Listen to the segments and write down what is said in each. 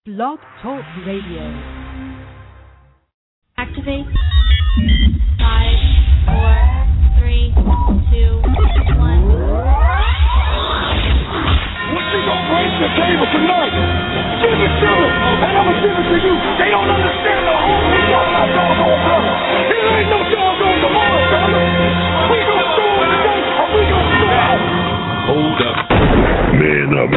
Blog Talk Radio. Activate. 5, 4, 3, 2, 1. What you gonna bring to the table tonight? Give it to them, and I'ma give it to you. They don't understand the whole thing of my doggone brother. There ain't no doggone tomorrow, brother. We gonna throw it today, or we gonna throw out. Hold up. Man up.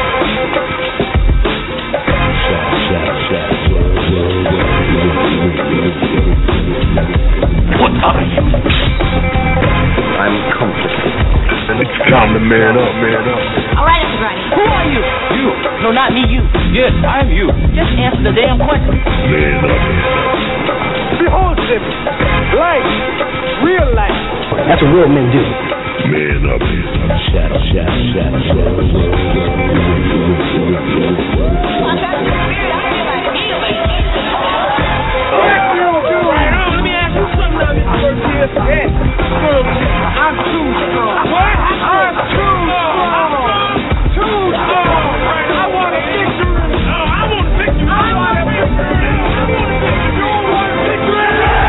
What are you? I'm complicated. And it's time to man up, man up. All right, everybody. Who are you? You. No, not me, you. Yes, I'm you. Just answer the damn question. Man up. Behold, Jimmy. Life. Real life. That's what real men do. Man up. Shadow. Let me ask you something on this first year. I'm too strong. What? I'm too strong. Too strong. I want a victory. I want a victory. I want a victory. You want a victory?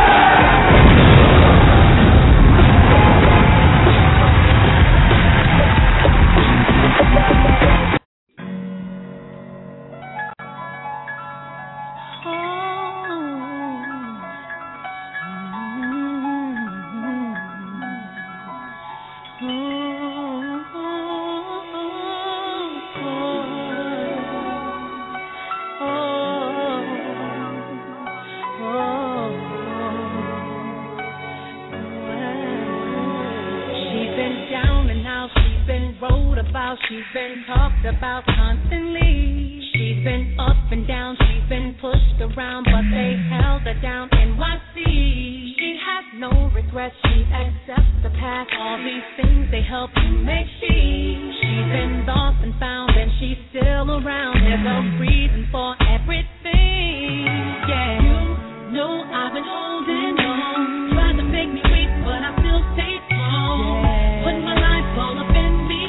She's been talked about constantly. She's been up and down, she's been pushed around, but they held her down. NYC. She has no regrets, she accepts the past. All these things they help you make she's been lost and found, and she's still around. There's a reason for everything. Yeah, you know I've been holding on, tried to make me weak, but I still stay strong. Yeah. Put my life all up in me.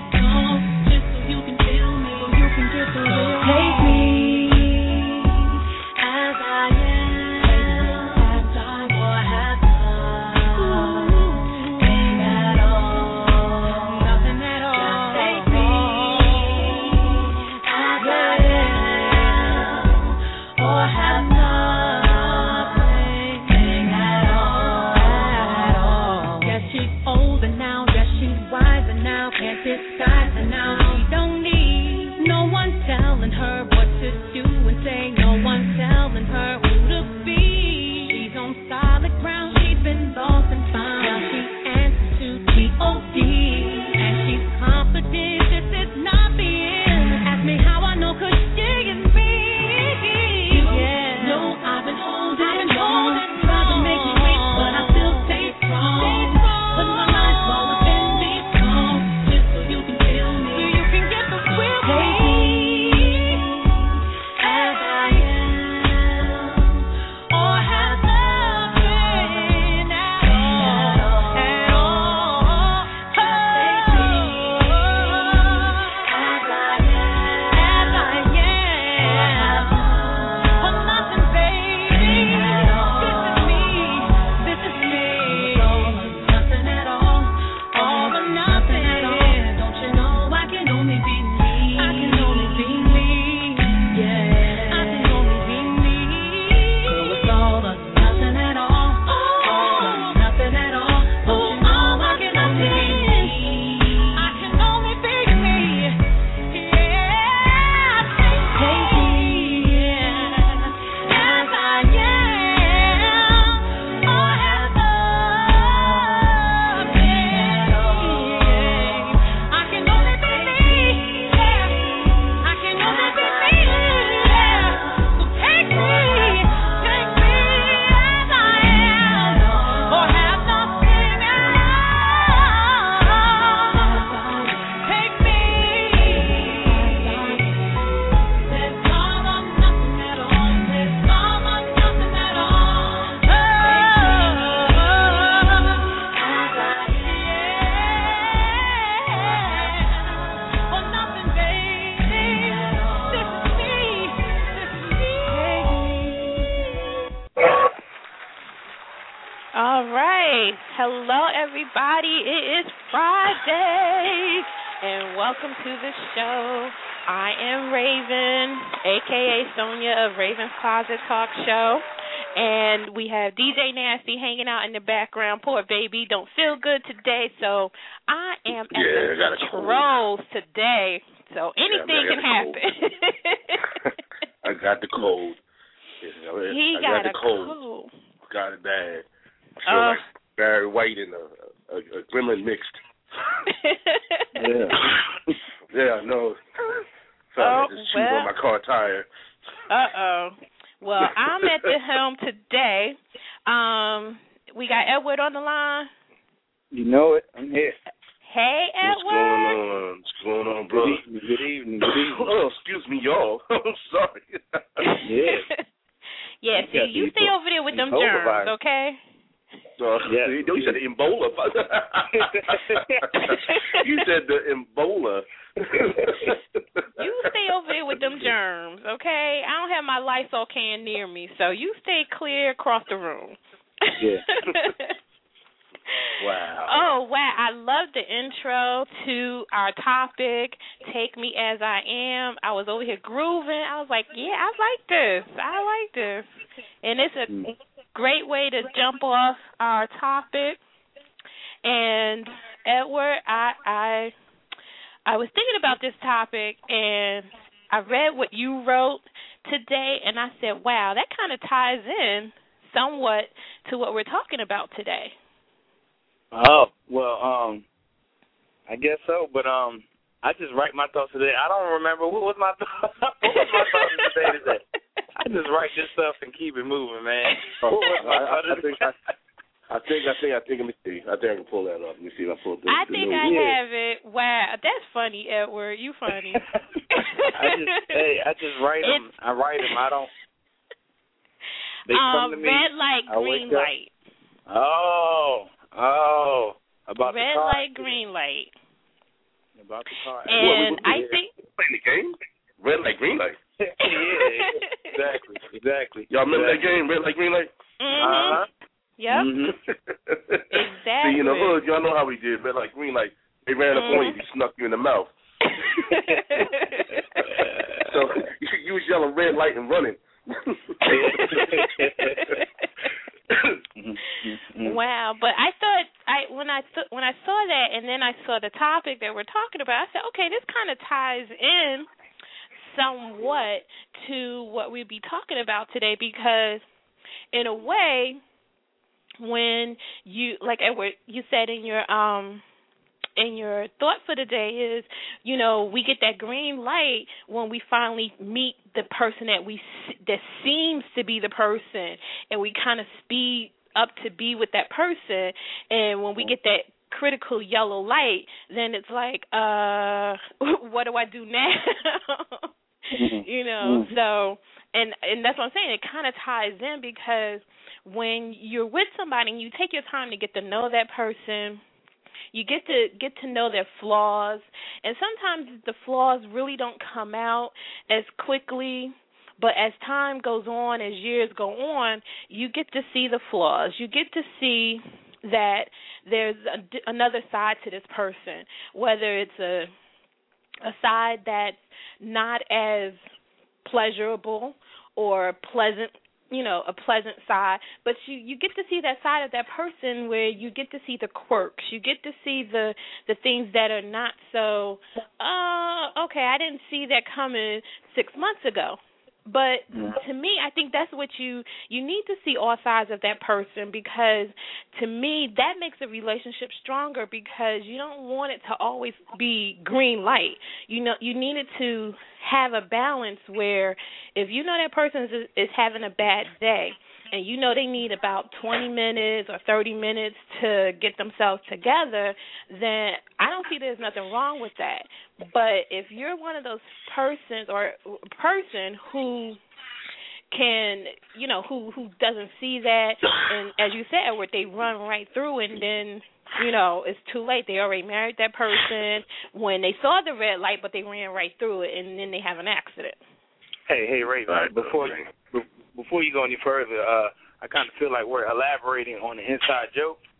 Take me as I am, or have nothing at all, nothing at all. Take me as I am, or have nothing at all. Yes, she's older now, yes, she's wiser now, can't disguise her now. She don't need no one telling her what to do and say, no one telling her who to be. She's on solid ground, she's been lost and found. Now she answers to G.O.D. and she's confident this is not the end. Ask me how I know, 'cause she is me. Yeah. No, I've been holding on, tried to make me weak, but I still stay strong. Put my life all up in me, just so you can feel me, so you can get the real me. As I am, or have nothing at all. Take me as I am, or nothing, baby. This is me. Nothing at all, all or nothing. Don't you know I can only be me? I can only be me. Yeah, I can only be me. So it's all or nothing at all, all or nothing at all. Don't you know I can only be me? I can only be me. Yeah, take me right. Hello, everybody. It is Friday, and welcome to the show. I am Raven, a.k.a. Sonia of Raven's Closet Talk Show, and we have DJ Nasty hanging out in the background. Poor baby, don't feel good today, so I am at the controls today, so anything can happen. I got the cold. He got a cold. Got it bad. I feel like Barry White and a gremlin mixed. Yeah, no. So I had to shoot on my car tire. Well, I'm at the helm today. We got Edward on the line. You know it. I'm here. Hey, Edward. What's going on, brother? Good evening. Oh, excuse me, y'all. I'm sorry. Yeah, see, you stay over there with them germs, okay? You said the Ebola. You said the Ebola. You stay over there with them germs, okay? I don't have my Lysol can near me, so you stay clear across the room. Yeah. Wow. Oh, wow. I love the intro to our topic, Take Me As I Am. I was over here grooving. I was like, yeah, I like this. And it's a great way to jump off our topic. And, Edward, I was thinking about this topic, and I read what you wrote today, and I said, wow, that kind of ties in somewhat to what we're talking about today. Oh, well, I guess so, but I just write my thoughts today. I don't remember what was my thoughts today. I just write this stuff and keep it moving, man. I think. Let me see. I think I can pull that up. Let me see if I pull this. I think I have it. Wow, that's funny, Edward. You funny. I just write them. I write them. I don't. They come to me. Red light, green light. Oh, about red the car. light, green light. About the car. And I think playing the game. Red light, green light. Yeah, exactly. Y'all remember that game, red light, green light? Mm-hmm. Yep. Mm-hmm. Exactly. See, in the hood, y'all know how we did. Red light, green light. They ran up on you, they snuck you in the mouth. So you was yelling red light and running. Wow, but I thought when I saw that, and then I saw the topic that we're talking about, I said, okay, this kind of ties in somewhat to what we'd be talking about today, because in a way, when you, like Edward, you said in your thought for the day is, you know, we get that green light when we finally meet the person that seems to be the person, and we kind of speed up to be with that person, and when we get that critical yellow light, then it's like, what do I do now? You know, so, and that's what I'm saying, it kind of ties in, because when you're with somebody and you take your time to get to know that person, you get to know their flaws, and sometimes the flaws really don't come out as quickly, but as time goes on, as years go on, you get to see the flaws. You get to see that there's another side to this person, whether it's a side that's not as pleasurable or pleasant, you know, a pleasant side, but you get to see that side of that person where you get to see the quirks, you get to see the things that are not so, okay, I didn't see that coming 6 months ago. But to me, I think that's what you need to see all sides of that person, because to me, that makes a relationship stronger, because you don't want it to always be green light. You know, you need it to have a balance where if you know that person is having a bad day, and you know they need about 20 minutes or 30 minutes to get themselves together, then I don't see there's nothing wrong with that. But if you're one of those persons or a person who can, you know, who doesn't see that, and as you said, Edward, they run right through, and then, you know, it's too late. They already married that person when they saw the red light, but they ran right through it, and then they have an accident. Hey, Ray, before you go any further, I kind of feel like we're elaborating on the inside joke.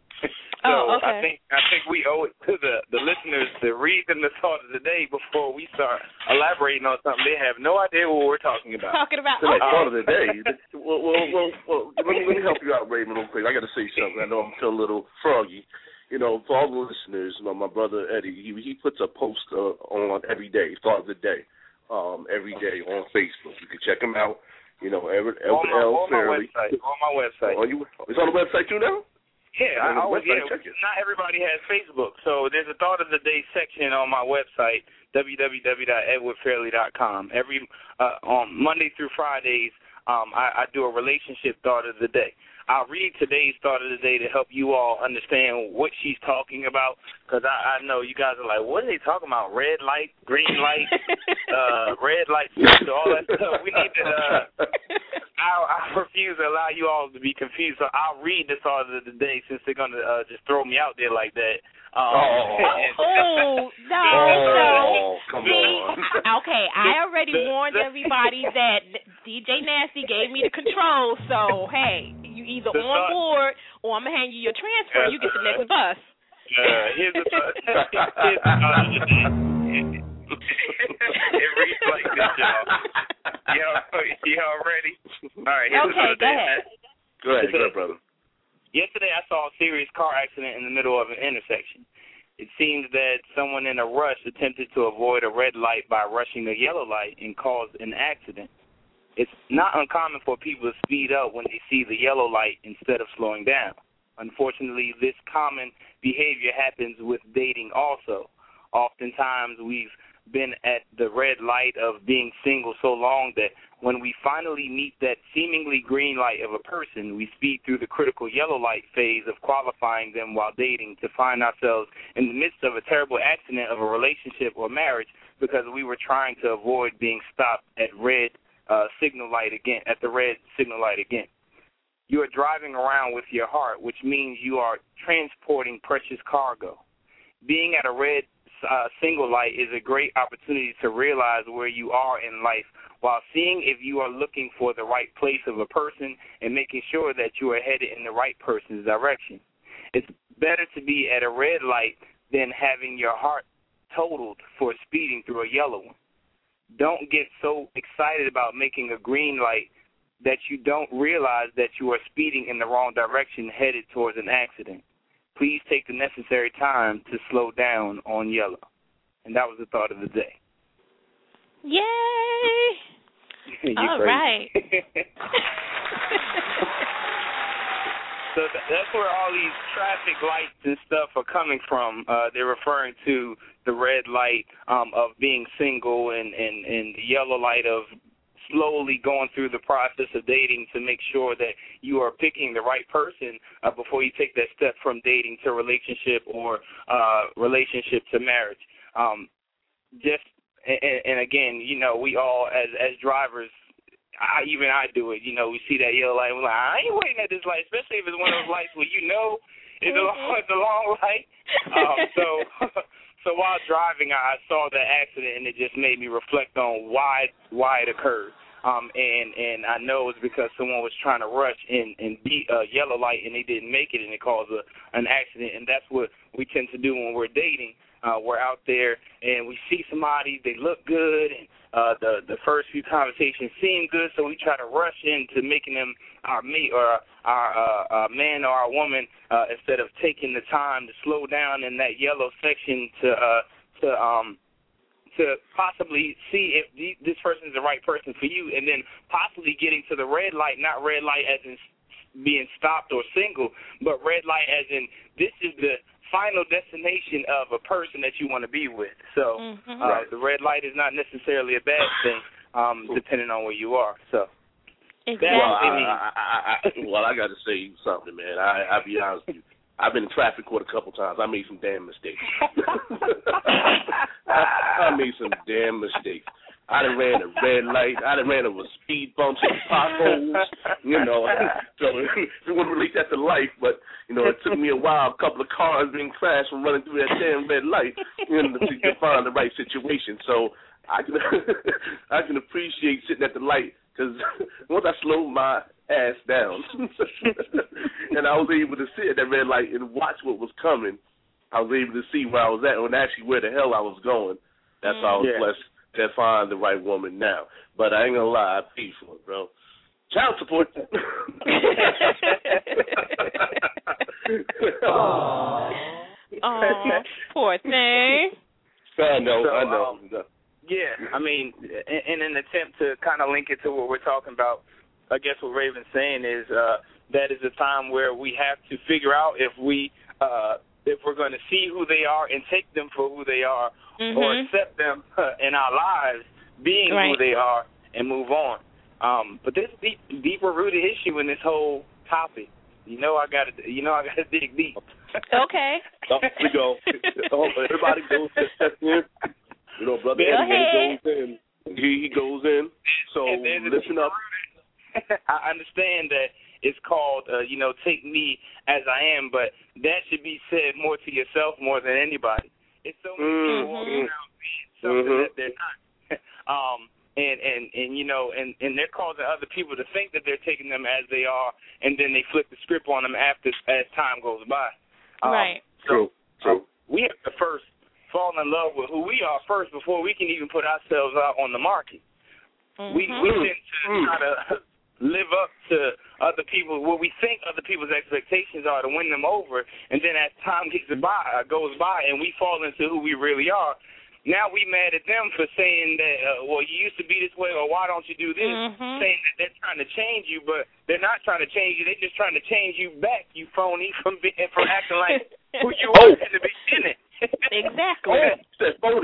So okay. I think we owe it to the listeners to read them the thought of the day before we start elaborating on something they have no idea what we're talking about. The thought of the day. Well, let me help you out, Raymond, real quick. I got to say something. I know I'm feeling a little froggy. You know, for all the listeners, my brother Eddie, he puts a post on every day, thought of the day, every day on Facebook. You can check him out. You know, on my website. It's on the website too now? Yeah, not everybody has Facebook. So there's a Thought of the Day section on my website, www.edwardfairley.com. Every on Monday through Fridays, I do a relationship thought of the day. I'll read today's thought of the day to help you all understand what she's talking about, because I know you guys are like, what are they talking about? Red light, green light, red light, all that stuff. We need to. I refuse to allow you all to be confused, so I'll read the thought of the day since they're going to just throw me out there like that. No. Come See, on. Okay, I already warned everybody that DJ Nasty gave me the control, so, hey, you either on board or I'm going to hand you your transfer and you get the next bus. Here's the thought of the day. It reads like this, y'all. Y'all ready? All right, here's the thought of the day. Go ahead, brother. Yesterday, I saw a serious car accident in the middle of an intersection. It seems that someone in a rush attempted to avoid a red light by rushing a yellow light and caused an accident. It's not uncommon for people to speed up when they see the yellow light instead of slowing down. Unfortunately, this common behavior happens with dating also. Oftentimes, we've been at the red light of being single so long that when we finally meet that seemingly green light of a person, we speed through the critical yellow light phase of qualifying them while dating to find ourselves in the midst of a terrible accident of a relationship or marriage because we were trying to avoid being stopped at the red signal light again. You are driving around with your heart, which means you are transporting precious cargo. Being at a red single light is a great opportunity to realize where you are in life while seeing if you are looking for the right place of a person and making sure that you are headed in the right person's direction. It's better to be at a red light than having your heart totaled for speeding through a yellow one. Don't get so excited about making a green light that you don't realize that you are speeding in the wrong direction headed towards an accident. Please take the necessary time to slow down on yellow. And that was the thought of the day. Yay! All right. So that's where all these traffic lights and stuff are coming from. They're referring to the red light of being single and the yellow light of slowly going through the process of dating to make sure that you are picking the right person before you take that step from dating to relationship or relationship to marriage. And again, you know, we all as drivers, I do it. You know, we see that yellow light, and we're like, I ain't waiting at this light, especially if it's one of those lights where you know it's a long light. So while driving, I saw that accident, and it just made me reflect on why it occurred. And I know it's because someone was trying to rush and beat a yellow light, and they didn't make it, and it caused an accident. And that's what we tend to do when we're dating. We're out there, and we see somebody, they look good, and the first few conversations seem good, so we try to rush into making them our mate or our man or our woman instead of taking the time to slow down in that yellow section to possibly see if this person is the right person for you, and then possibly getting to the red light, not red light as in being stopped or single, but red light as in this is the final destination of a person that you want to be with. So the red light is not necessarily a bad thing, depending on where you are. So exactly. Well, I got to say something, man. I'll be honest with you. I've been in traffic court a couple times. I made some damn mistakes. I made some damn mistakes. I done ran a red light. I done ran over speed bumps and potholes. You know, so it wouldn't relate that to life, but, you know, it took me a while, a couple of cars being crashed from running through that damn red light, you know, to find the right situation. So I can appreciate sitting at the light, because once I slow my ass down and I was able to sit at that red light and watch what was coming. I was able to see where I was at and actually where the hell I was going. That's why I was blessed to find the right woman now. But I ain't gonna lie, I paid for it, bro. Child support. Oh, poor thing. I know. Yeah, I mean, in an attempt to kind of link it to what we're talking about, I guess what Raven's saying is that is a time where we have to figure out if we're going to see who they are and take them for who they are, or accept them in our lives being who they are and move on. But there's a deeper rooted issue in this whole topic. I gotta dig deep. Okay. Here we go. Everybody goes in. Brother Eddie goes in. He goes in. So listen up. I understand that it's called, take me as I am, but that should be said more to yourself more than anybody. It's so many people walking around being something that they're not. And they're causing other people to think that they're taking them as they are, and then they flip the script on them as time goes by. Right. True. We have to first fall in love with who we are first before we can even put ourselves out on the market. We tend to try to live up to other people, what we think other people's expectations are, to win them over, and then as time goes by and we fall into who we really are, now we mad at them for saying that, you used to be this way, or why don't you do this, saying that they're trying to change you, but they're not trying to change you. They're just trying to change you back, you phony, from acting like who you were in the beginning. Exactly. Phony.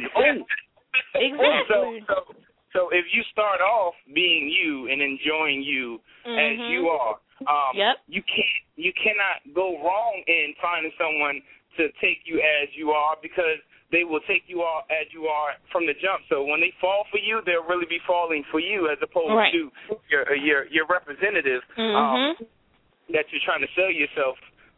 Exactly. So if you start off being you and enjoying you as you are, you cannot go wrong in finding someone to take you as you are, because they will take you all as you are from the jump. So when they fall for you, they'll really be falling for you as opposed to your representative that you're trying to sell yourself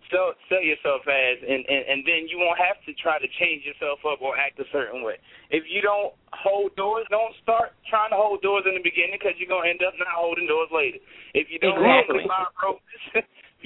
as, and then you won't have to try to change yourself up or act a certain way. If you don't hold doors, don't start trying to hold doors in the beginning, because you're going to end up not holding doors later. If you don't buy roses,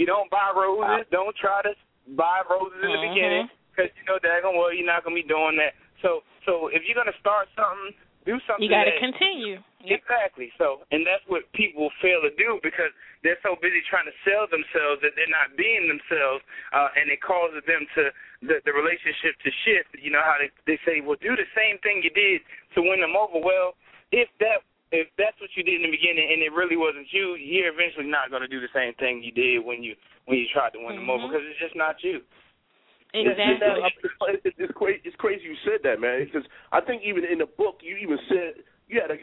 don't try to buy roses in the beginning, because you're not going to be doing that. So if you're going to start something, do something. You got to continue. Exactly. So, and that's what people fail to do, because they're so busy trying to sell themselves that they're not being themselves, and it causes them to the relationship to shift. You know how they say, well, do the same thing you did to win them over. Well, if that's what you did in the beginning and it really wasn't you, you're eventually not going to do the same thing you did when you tried to win them over, because it's just not you. Exactly. It's crazy you said that, man, because I think even in the book you even said you had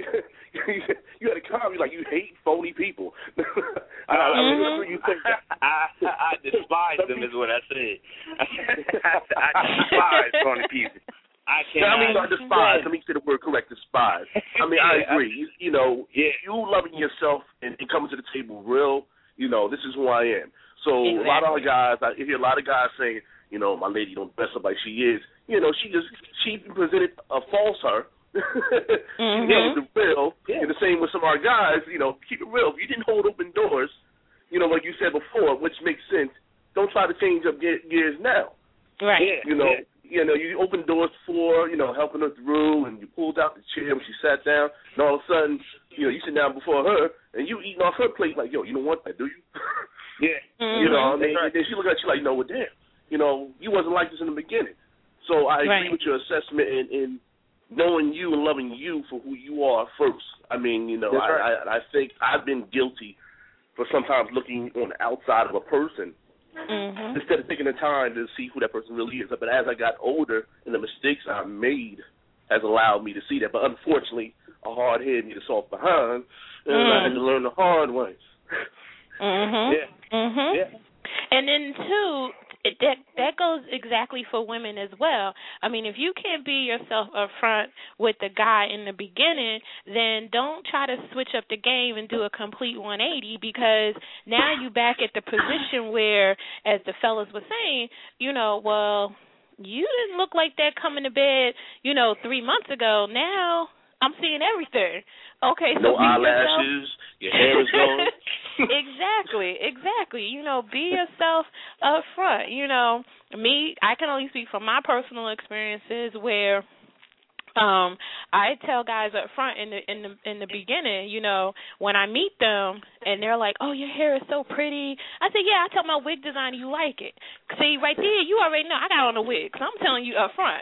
a comment like you hate phony people. I mean, you think that. I despise them is what I said. I despise phony people. Not despise. Let me say the word correct, despise. I mean, I agree. You loving yourself and coming to the table real, this is who I am. So a lot of guys, I hear a lot of guys saying, my lady don't dress up like she is. She presented a false her. The real. And the same with some of our guys, keep it real. If you didn't hold open doors, like you said before, which makes sense, don't try to change up gears now. Right. You opened doors for, helping her through, and you pulled out the chair when she sat down, and all of a sudden, you sit down before her, and you eating off her plate like, yo, you don't want that, do you? Yeah. And then she look at you like, no, well, damn. You wasn't like this in the beginning. So I agree with your assessment in knowing you and loving you for who you are first. I mean, I think I've been guilty for sometimes looking on the outside of a person instead of taking the time to see who that person really is. But as I got older and the mistakes I made has allowed me to see that. But unfortunately, a hard head needs a soft behind, and I had to learn the hard way. And then, too, that goes exactly for women as well. I mean, if you can't be yourself up front with the guy in the beginning, then don't try to switch up the game and do a complete 180, because now you back at the position where, as the fellas were saying, well, you didn't look like that coming to bed, 3 months ago. Now I'm seeing everything. Okay, so no eyelashes, your hair is gone. Exactly. You know, be yourself up front. You know, me, I can only speak from my personal experiences where I tell guys up front in the beginning, you know, when I meet them and they're like, "Oh, your hair is so pretty." I say, "Yeah, I tell my wig designer you like it." See, right there, you already know I got on a wig, so I'm telling you up front.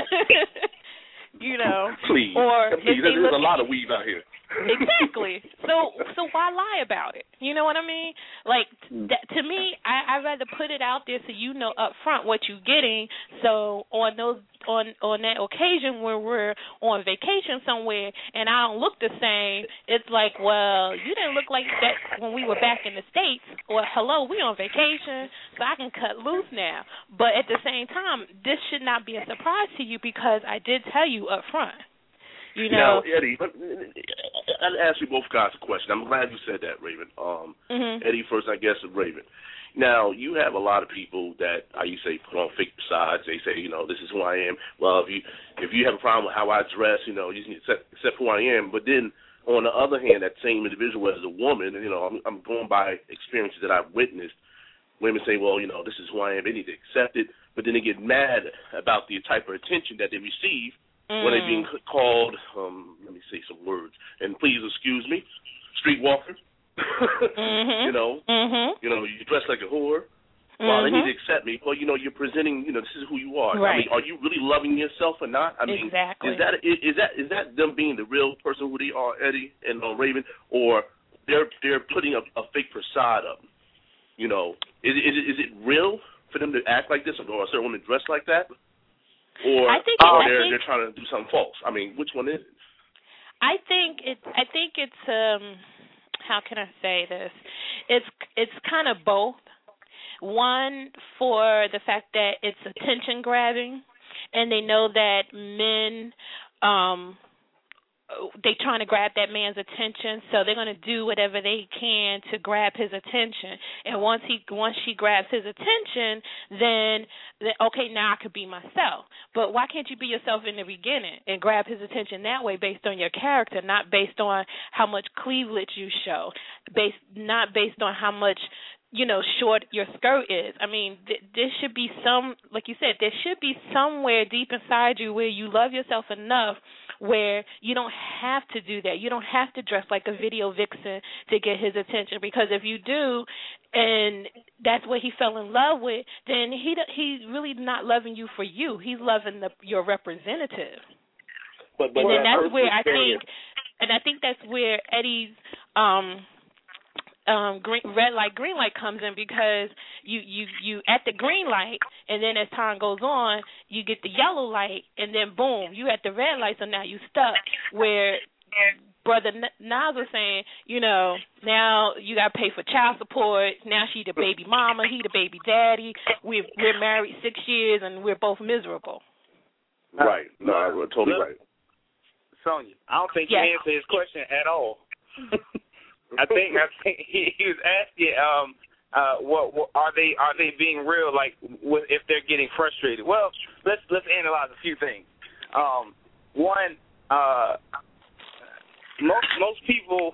You know, please, there's a lot of weave out here. Exactly. So why lie about it? You know what I mean? Like to me, I'd rather put it out there so you know up front what you're getting. So on that occasion when we're on vacation somewhere and I don't look the same, it's like, well, you didn't look like that when we were back in the States. Or hello, we on vacation, so I can cut loose now. But at the same time, this should not be a surprise to you because I did tell you up front. You know, now, Eddie, I'll ask you both guys a question. I'm glad you said that, Raven. Eddie first, I guess, and Raven. Now, you have a lot of people that, you say, put on fake facades. They say, you know, this is who I am. Well, if you have a problem with how I dress, you know, you can accept who I am. But then, on the other hand, that same individual as a woman, you know, I'm going by experiences that I've witnessed. Women say, well, you know, this is who I am. They need to accept it. But then they get mad about the type of attention that they receive when they're being called, let me say some words, and please excuse me, streetwalkers. You know, you dress like a whore. Well, they need to accept me. Well, you know, you're presenting, you know, this is who you are. Right. I mean, are you really loving yourself or not? I mean, exactly. Is that them being the real person who they are, Eddie and Raven, or they're putting a fake facade up? You know, is it real for them to act like this or a certain woman dress like that? Or they're trying to do something false. I mean, which one is it? I think it's how can I say this? It's kind of both. One, for the fact that it's attention grabbing, and they know that men they trying to grab that man's attention, so they're going to do whatever they can to grab his attention. And once she grabs his attention, then okay, now I could be myself. But why can't you be yourself in the beginning and grab his attention that way, based on your character, not based on how much cleavage you show, not based on how much, you know, short your skirt is. I mean, there should be some, like you said, there should be somewhere deep inside you where you love yourself enough where you don't have to do that. You don't have to dress like a video vixen to get his attention, because if you do, and that's what he fell in love with, then he's really not loving you for you. He's loving your representative. But and then that's where I think that's where Eddie's red light, green light comes in, because you at the green light, and then as time goes on, you get the yellow light, and then boom, you at the red light, so now you stuck where Brother Nas was saying, you know, now you got to pay for child support, now she the baby mama, he the baby daddy, we're married 6 years, and we're both miserable. Right. No, we're totally right. Sonya, I don't think you answered his question at all. I think he was asking, what are they being real? Like, if they're getting frustrated? Well, let's analyze a few things. One, most people,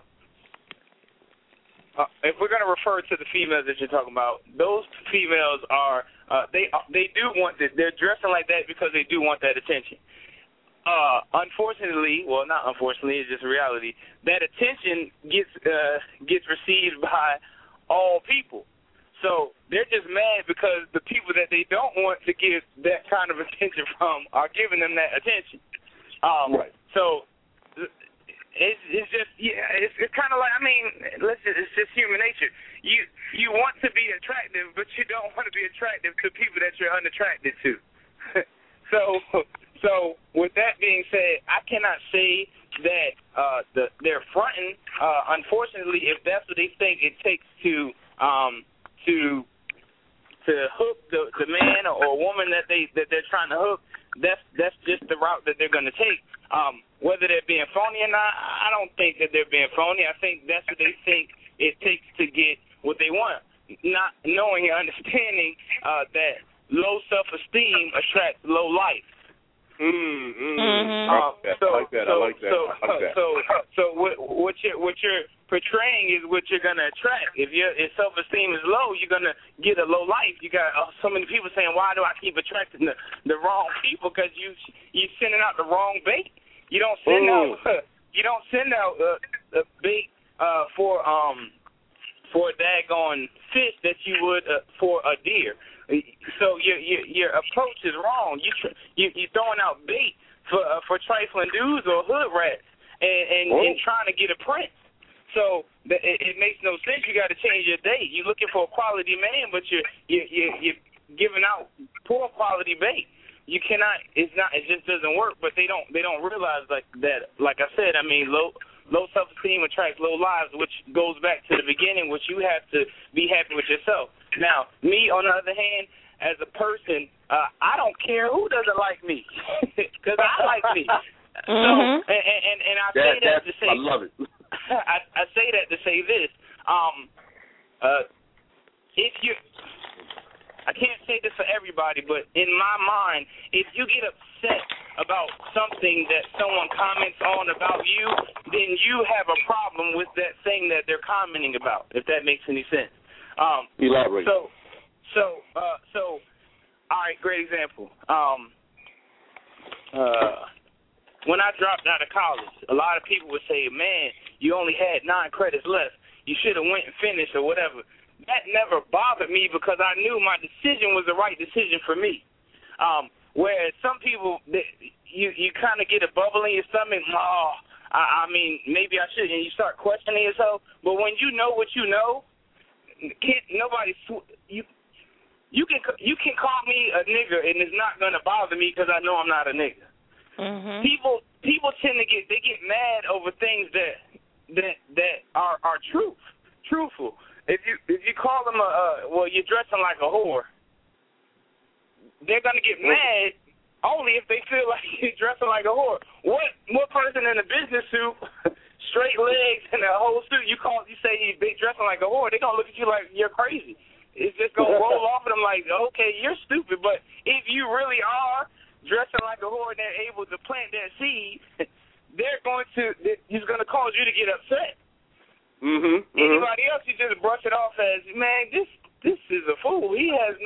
if we're going to refer to the females that you're talking about, those females are they do want that. They're dressing like that because they do want that attention. Unfortunately, well, not unfortunately, it's just reality, that attention gets received by all people. So they're just mad because the people that they don't want to give that kind of attention from are giving them that attention. Right. So it's just, it's kind of like, I mean, it's just human nature. You want to be attractive, but you don't want to be attractive to people that you're unattracted to. So with that being said, I cannot say that they're fronting. Unfortunately, if that's what they think it takes to hook the man or woman that they're trying to hook, that's just the route that they're going to take. Whether they're being phony or not, I don't think that they're being phony. I think that's what they think it takes to get what they want, not knowing and understanding that low self-esteem attracts low life. I like that. So what you're portraying is what you're gonna attract. If your self-esteem is low, you're gonna get a low life. You got so many people saying, "Why do I keep attracting the wrong people?" Because you're sending out the wrong bait. You don't send out a bait for a daggone fish that you would for a deer. So your approach is wrong. You're throwing out bait for trifling dudes or hood rats and trying to get a prince. So it makes no sense. You got to change your date. You're looking for a quality man, but you're giving out poor quality bait. You cannot. It just doesn't work. But they don't realize like that. Like I said, I mean, low self-esteem attracts low lives, which goes back to the beginning, which you have to be happy with yourself. Now, me, on the other hand, as a person, I don't care who doesn't like me, because I like me. So, and I say that to say, I love it. I say that to say this. If you, I can't say this for everybody, but in my mind, if you get upset about something that someone comments on about you, then you have a problem with that thing that they're commenting about, if that makes any sense. Elaborate. So, all right, great example. When I dropped out of college, a lot of people would say, "Man, you only had 9 credits left. You should have went and finished or whatever." That never bothered me because I knew my decision was the right decision for me. Whereas some people, you kind of get a bubble in your stomach. I mean, maybe I should, and you start questioning yourself. But when you know what you know, you can call me a nigger, and it's not gonna bother me because I know I'm not a nigger. Mm-hmm. People tend to get mad over things that are truthful. If you call them you're dressing like a whore, they're gonna get mad only if they feel like you're dressing like a whore. What person in a business suit, straight legs and a whole suit, you say they dressing like a whore, they're gonna look at you like you're crazy. It's just gonna roll off of them like, okay, you're stupid. But if you really are dressing like a whore and they're able to plant that seed, it's going to cause you to get upset. Anybody else, you just brush it off as, man, this is a fool. He has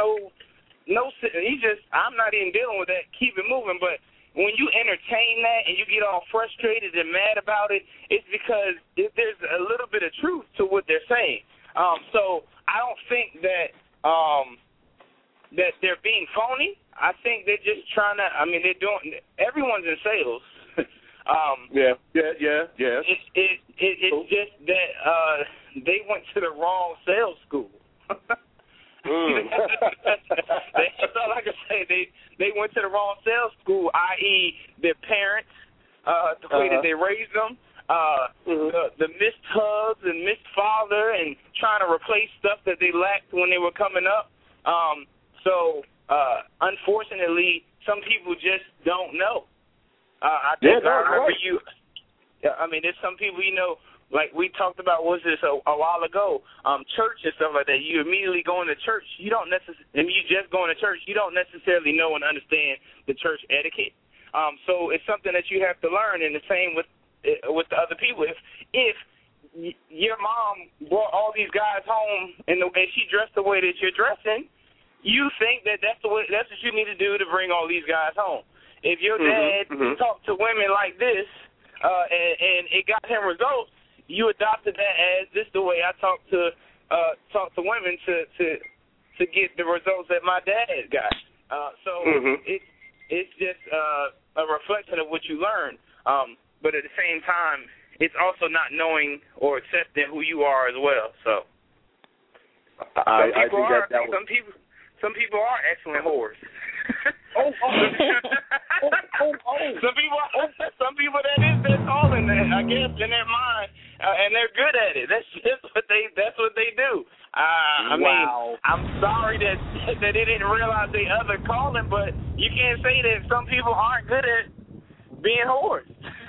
I'm not even dealing with that. Keep it moving. But when you entertain that and you get all frustrated and mad about it, it's because there's a little bit of truth to what they're saying. So I don't think that they're being phony. I think they're just trying to. I mean, everyone's in sales. Yeah. It's just that they went to the wrong sales school. That's all I can say. They went to the wrong sales school, i.e., their parents, the way that they raised them, the missed hugs and missed father, and trying to replace stuff that they lacked when they were coming up. Unfortunately, some people just don't know. I think I remember you. I mean, there's some people, like we talked about, a while ago, church and stuff like that. You immediately go into church. You just going to church, you don't necessarily know and understand the church etiquette. So it's something that you have to learn, and the same with the other people. If your mom brought all these guys home and she dressed the way that you're dressing, you think that's what you need to do to bring all these guys home. If your dad talked to women like this and it got him results, you adopted that as this is the way I talk to women to get the results that my dad got. It's just a reflection of what you learn. But at the same time, it's also not knowing or accepting who you are as well. So some people are excellent whores. Some people that's all in there, I guess, in their mind, and they're good at it. That's just what they do. I mean, I'm sorry that they didn't realize the other calling, but you can't say that some people aren't good at being whores.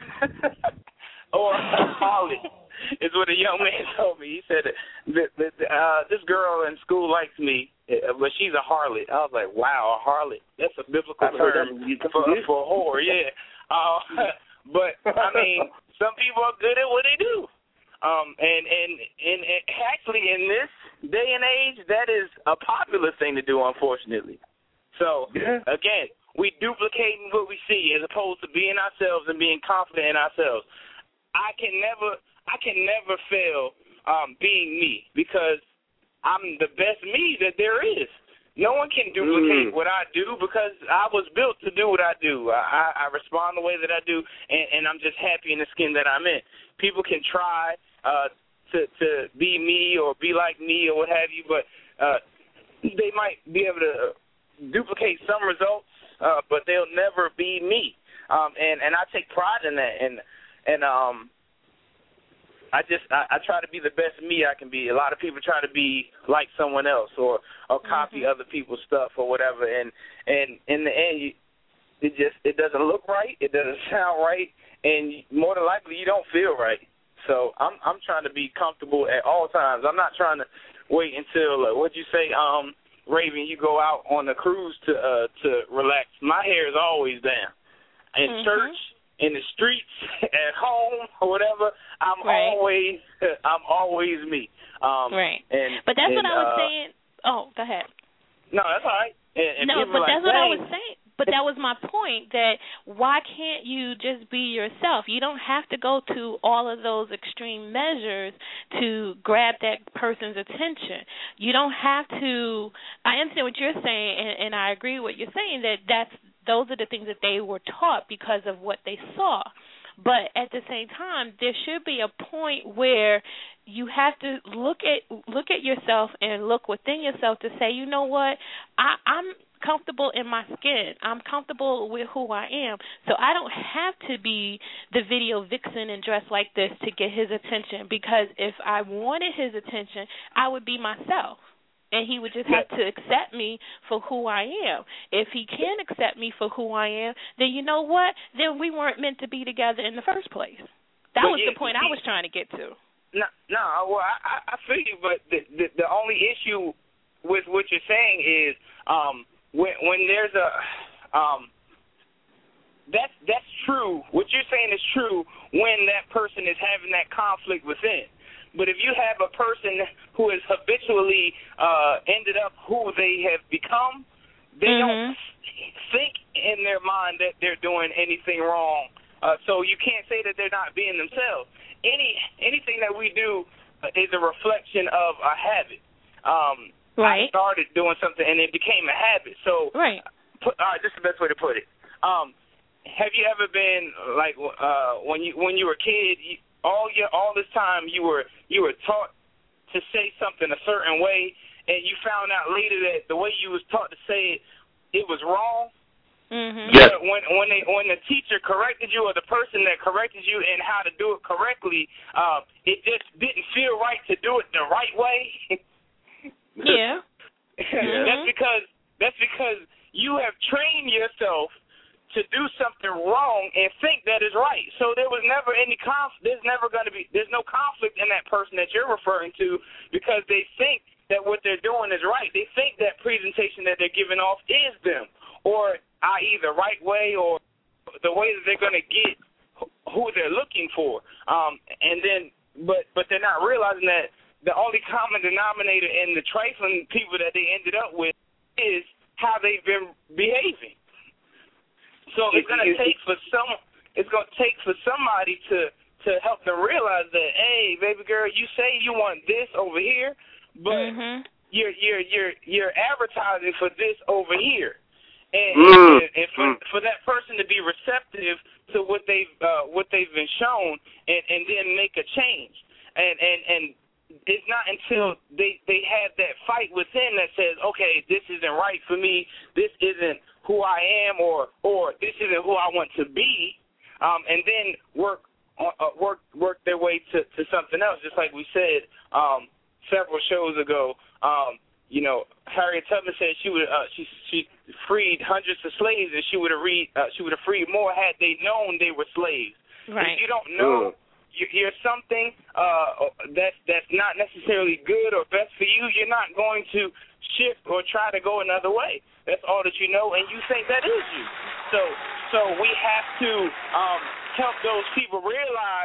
Or harlot is what a young man told me. He said this girl in school likes me, but she's a harlot. I was like, wow, a harlot. That's a biblical term for a whore, yeah. But, I mean, some people are good at what they do. And actually in this day and age, that is a popular thing to do, unfortunately. So, again, we duplicating what we see as opposed to being ourselves and being confident in ourselves. I can never fail being me because I'm the best me that there is. No one can duplicate what I do because I was built to do what I do. I respond the way that I do, and I'm just happy in the skin that I'm in. People can try to be me or be like me or what have you, but they might be able to duplicate some results, but they'll never be me. And I take pride in that. And I try to be the best me I can be. A lot of people try to be like someone else or copy other people's stuff or whatever. And in the end, it doesn't look right. It doesn't sound right. And more than likely, you don't feel right. So I'm trying to be comfortable at all times. I'm not trying to wait until what'd you say, Raven? You go out on a cruise to relax. My hair is always down. In church, in the streets, at home, or whatever, I'm always me. Right. But that's what I was saying. Oh, go ahead. No, that's all right. And no, but that's what I was saying. But that was my point, that why can't you just be yourself? You don't have to go to all of those extreme measures to grab that person's attention. You don't have to. I understand what you're saying, and I agree with what you're saying, those are the things that they were taught because of what they saw. But at the same time, there should be a point where you have to look at yourself and look within yourself to say, you know what, I'm comfortable in my skin. I'm comfortable with who I am. So I don't have to be the video vixen and dress like this to get his attention, because if I wanted his attention, I would be myself. And he would just have to accept me for who I am. If he can't accept me for who I am, then you know what? Then we weren't meant to be together in the first place. That was the point I was trying to get to. No, well, I feel you, but the only issue with what you're saying is when there's a that's true. What you're saying is true when that person is having that conflict within. But if you have a person who has habitually ended up who they have become, they don't think in their mind that they're doing anything wrong. So you can't say that they're not being themselves. Anything that we do is a reflection of a habit. I started doing something and it became a habit. So, all right, this is the best way to put it. Have you ever been like when you were a kid? All this time you were taught to say something a certain way, and you found out later that the way you was taught to say it was wrong. Yes. But when the teacher corrected you or the person that corrected you in how to do it correctly, it just didn't feel right to do it the right way. Yeah. That's because you have trained yourself to do something wrong and think that is right. So there was never any there's no conflict in that person that you're referring to, because they think that what they're doing is right. They think that presentation that they're giving off is them, or i.e. the right way, or the way that they're going to get who they're looking for. But they're not realizing that the only common denominator in the trifling people that they ended up with is how they've been behaving. So it's going to take for somebody to help them realize that, hey, baby girl, you say you want this over here, but you're advertising for this over here, and for that person to be receptive to what they've been shown and then make a change, and it's not until they have that fight within that says, okay, this isn't right for me, this isn't who I am, or this isn't who I want to be, and then work their way to something else. Just like we said several shows ago, Harriet Tubman said she freed hundreds of slaves, and she would have freed more had they known they were slaves. Right. If you don't know you're something that's not necessarily good or best for you, you're not going to shift or try to go another way. That's all that you know, and you think that is you. So we have to help those people realize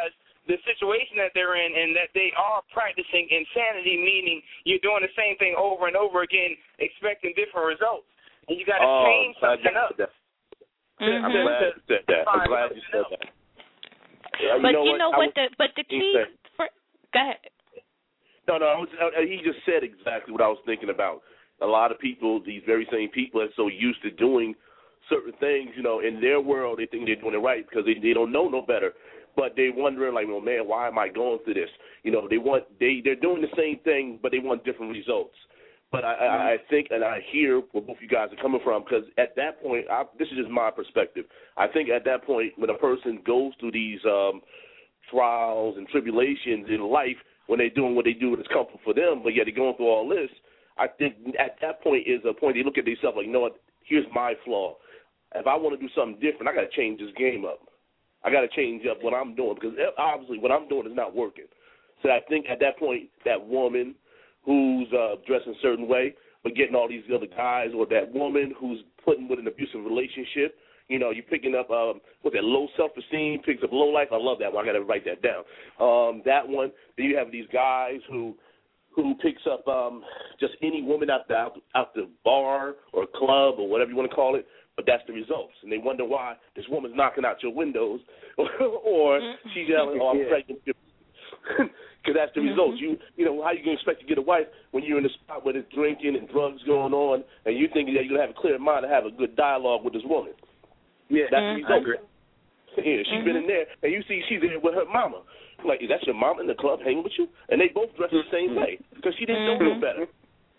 the situation that they're in, and that they are practicing insanity, meaning you're doing the same thing over and over again, expecting different results. And you got to change something up. I'm glad you said that. I'm glad you said that. But you know what? The key. Go ahead. No. He just said exactly what I was thinking about. A lot of people, these very same people, are so used to doing certain things, in their world, they think they're doing it right because they don't know no better. But they're wondering, like, well, man, why am I going through this? They're doing the same thing, but they want different results. But I think, and I hear where both you guys are coming from, because at that point, this is just my perspective. I think at that point, when a person goes through these trials and tribulations in life, when they're doing what they do, it's comfort for them, but yet they're going through all this, I think at that point is a point they look at themselves like, you know what, here's my flaw. If I want to do something different, I got to change this game up. I got to change up what I'm doing, because obviously what I'm doing is not working. So I think at that point, that woman who's dressed in a certain way but getting all these other guys, or that woman who's putting with an abusive relationship, you're picking up, low self-esteem, picks up low life. I love that one. I got to write that down. That one. Then you have these guys who picks up just any woman out the bar or club or whatever you want to call it, but that's the results. And they wonder why this woman's knocking out your windows or she's yelling, oh, I'm pregnant. Because that's the results. How you going to expect to get a wife when you're in a spot where there's drinking and drugs going on, and you think that you're going to have a clear mind to have a good dialogue with this woman? Yeah, that's the result. Yeah, she's been in there, and you see she's in with her mama. Like, is that your mama in the club hanging with you? And they both dress the same way because she didn't know no better.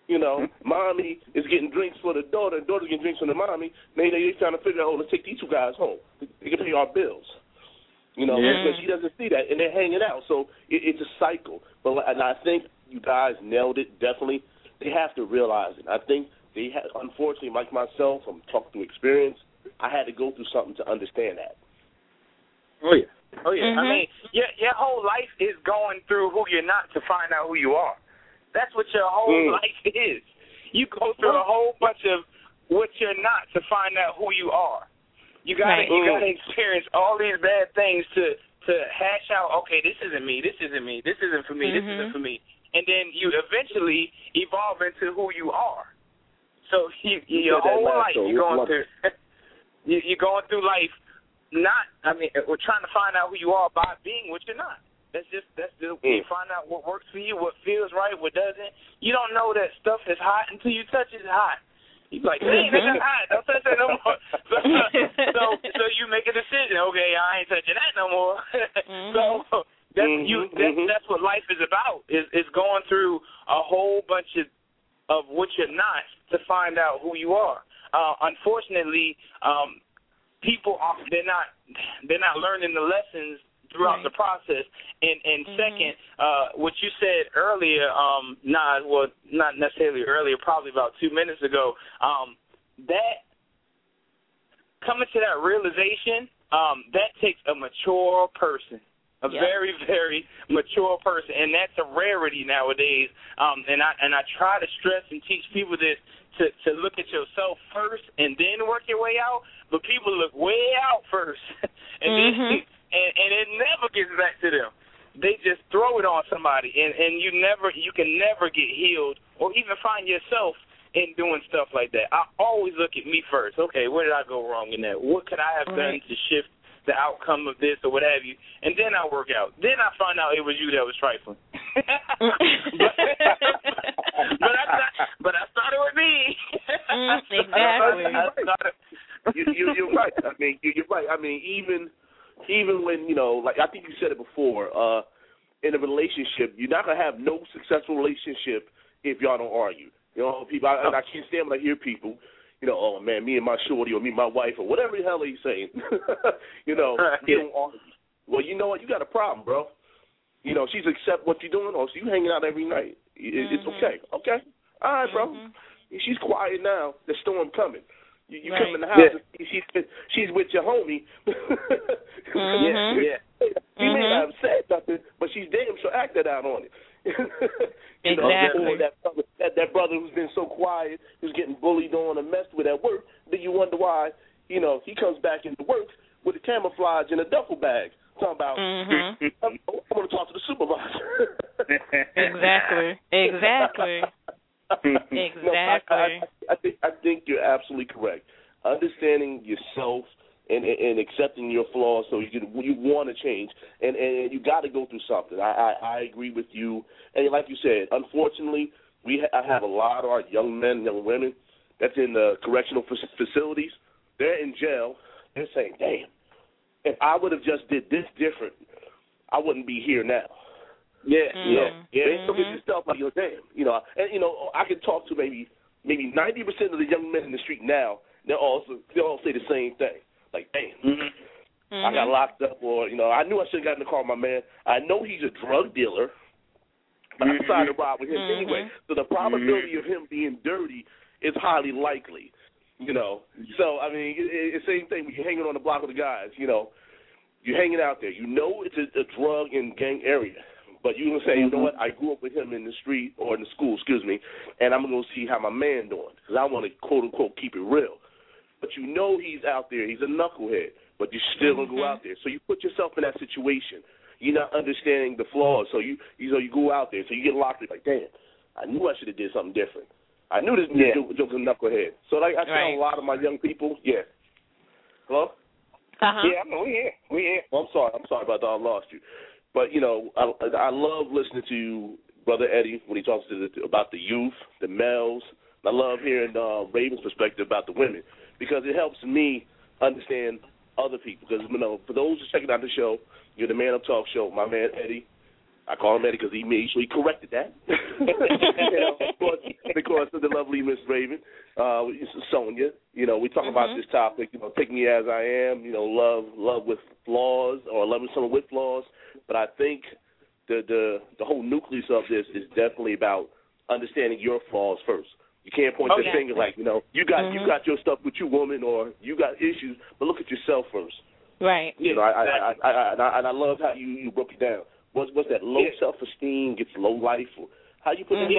Mommy is getting drinks for the daughter, and daughter's getting drinks for the mommy. Maybe they're trying to figure out, let's take these two guys home. They can pay our bills. Because she doesn't see that, and they're hanging out. So it's a cycle. And I think you guys nailed it, definitely. They have to realize it. I think unfortunately, like myself, I'm talking through experience, I had to go through something to understand that. Oh, yeah. I mean, your whole life is going through who you're not to find out who you are. That's what your whole life is. You go through a whole bunch of what you're not to find out who you are. You gotta experience all these bad things to hash out, okay, this isn't me, this isn't me, this isn't for me, this isn't for me. And then you eventually evolve into who you are. So your whole life you're going through life we're trying to find out who you are by being what you're not. You find out what works for you, what feels right, what doesn't. You don't know that stuff is hot until you touch it hot. You're like, dang, that's hot. Don't touch that no more. So you make a decision. Okay, I ain't touching that no more. So that's what life is about. Is going through a whole bunch of what you're not to find out who you are. Unfortunately, people they're not learning the lessons throughout the process. And second, what you said earlier, Nas, well, not necessarily earlier, probably about 2 minutes ago, that coming to that realization, that takes a mature person, a very, very mature person, and that's a rarity nowadays. And I try to stress and teach people this, to look at yourself first and then work your way out, but people look way out first, and then and it never gets back to them. They just throw it on somebody, and you can never get healed or even find yourself in doing stuff like that. I always look at me first. Okay, where did I go wrong in that? What could I have done to shift the outcome of this or what have you? And then I work out. Then I find out it was you that was trifling. but I started with me. Exactly. You're right. I mean, you're right. I mean, even when, like I think you said it before, in a relationship, you're not going to have no successful relationship if y'all don't argue. People, I can't stand when I hear people, oh, man, me and my shorty or me and my wife or whatever the hell he's saying, you don't argue. Well, you know what? You got a problem, bro. She's accept what you're doing, or so you hanging out every night. It's okay. Okay? All right, bro. She's quiet now. The storm coming. You come in the house, and she's with your homie. You may not have said nothing, but she's damn sure acted out on it. Exactly. That brother who's been so quiet, who's getting bullied on and messed with at work, then you wonder why, he comes back into work with a camouflage and a duffel bag. Talking about, Roger. Exactly. No, I think you're absolutely correct. Understanding yourself and accepting your flaws, so you want to change, and you got to go through something. I agree with you, and like you said, unfortunately, I have a lot of our young men, young women that's in the correctional facilities. They're in jail. They're saying, "Damn, if I would have just did this different, I wouldn't be here now." Yeah. They look at yourself like, damn, and I can talk to maybe 90% of the young men in the street now. They all say the same thing, like, damn, I got locked up, or I knew I should have gotten in the car with my man. I know he's a drug dealer, but I decided to ride with him anyway. So the probability of him being dirty is highly likely, So I mean, it's the same thing when you're hanging on the block with the guys. You're hanging out there. It's a drug and gang area. But you can say, you know what, I grew up with him in the street or in the school, and I'm going to see how my man doing because I want to, quote-unquote, keep it real. But he's out there. He's a knucklehead, but you're still going to go out there. So you put yourself in that situation. You're not understanding the flaws. So you go out there. So you get locked in like, damn, I knew I should have did something different. I knew this dude was a knucklehead. So I tell a lot of my young people, Hello? Yeah, we here. Well, I'm sorry about that. I lost you. But, I love listening to Brother Eddie when he talks about the youth, the males. I love hearing Raven's perspective about the women because it helps me understand other people. Because, for those who's checking out the show, you're the Man Up Talk show, my man Eddie. I call him Eddie because he made sure he corrected that. Because of the lovely Miss Raven, Sonia. We talk about this topic, take me as I am, love with flaws or loving someone with flaws. But I think the whole nucleus of this is definitely about understanding your flaws first. You can't point the finger like, you got your stuff with you, woman, or you got issues, but look at yourself first. Right. I love how you broke it down. What's that low self-esteem gets low life? How you put that?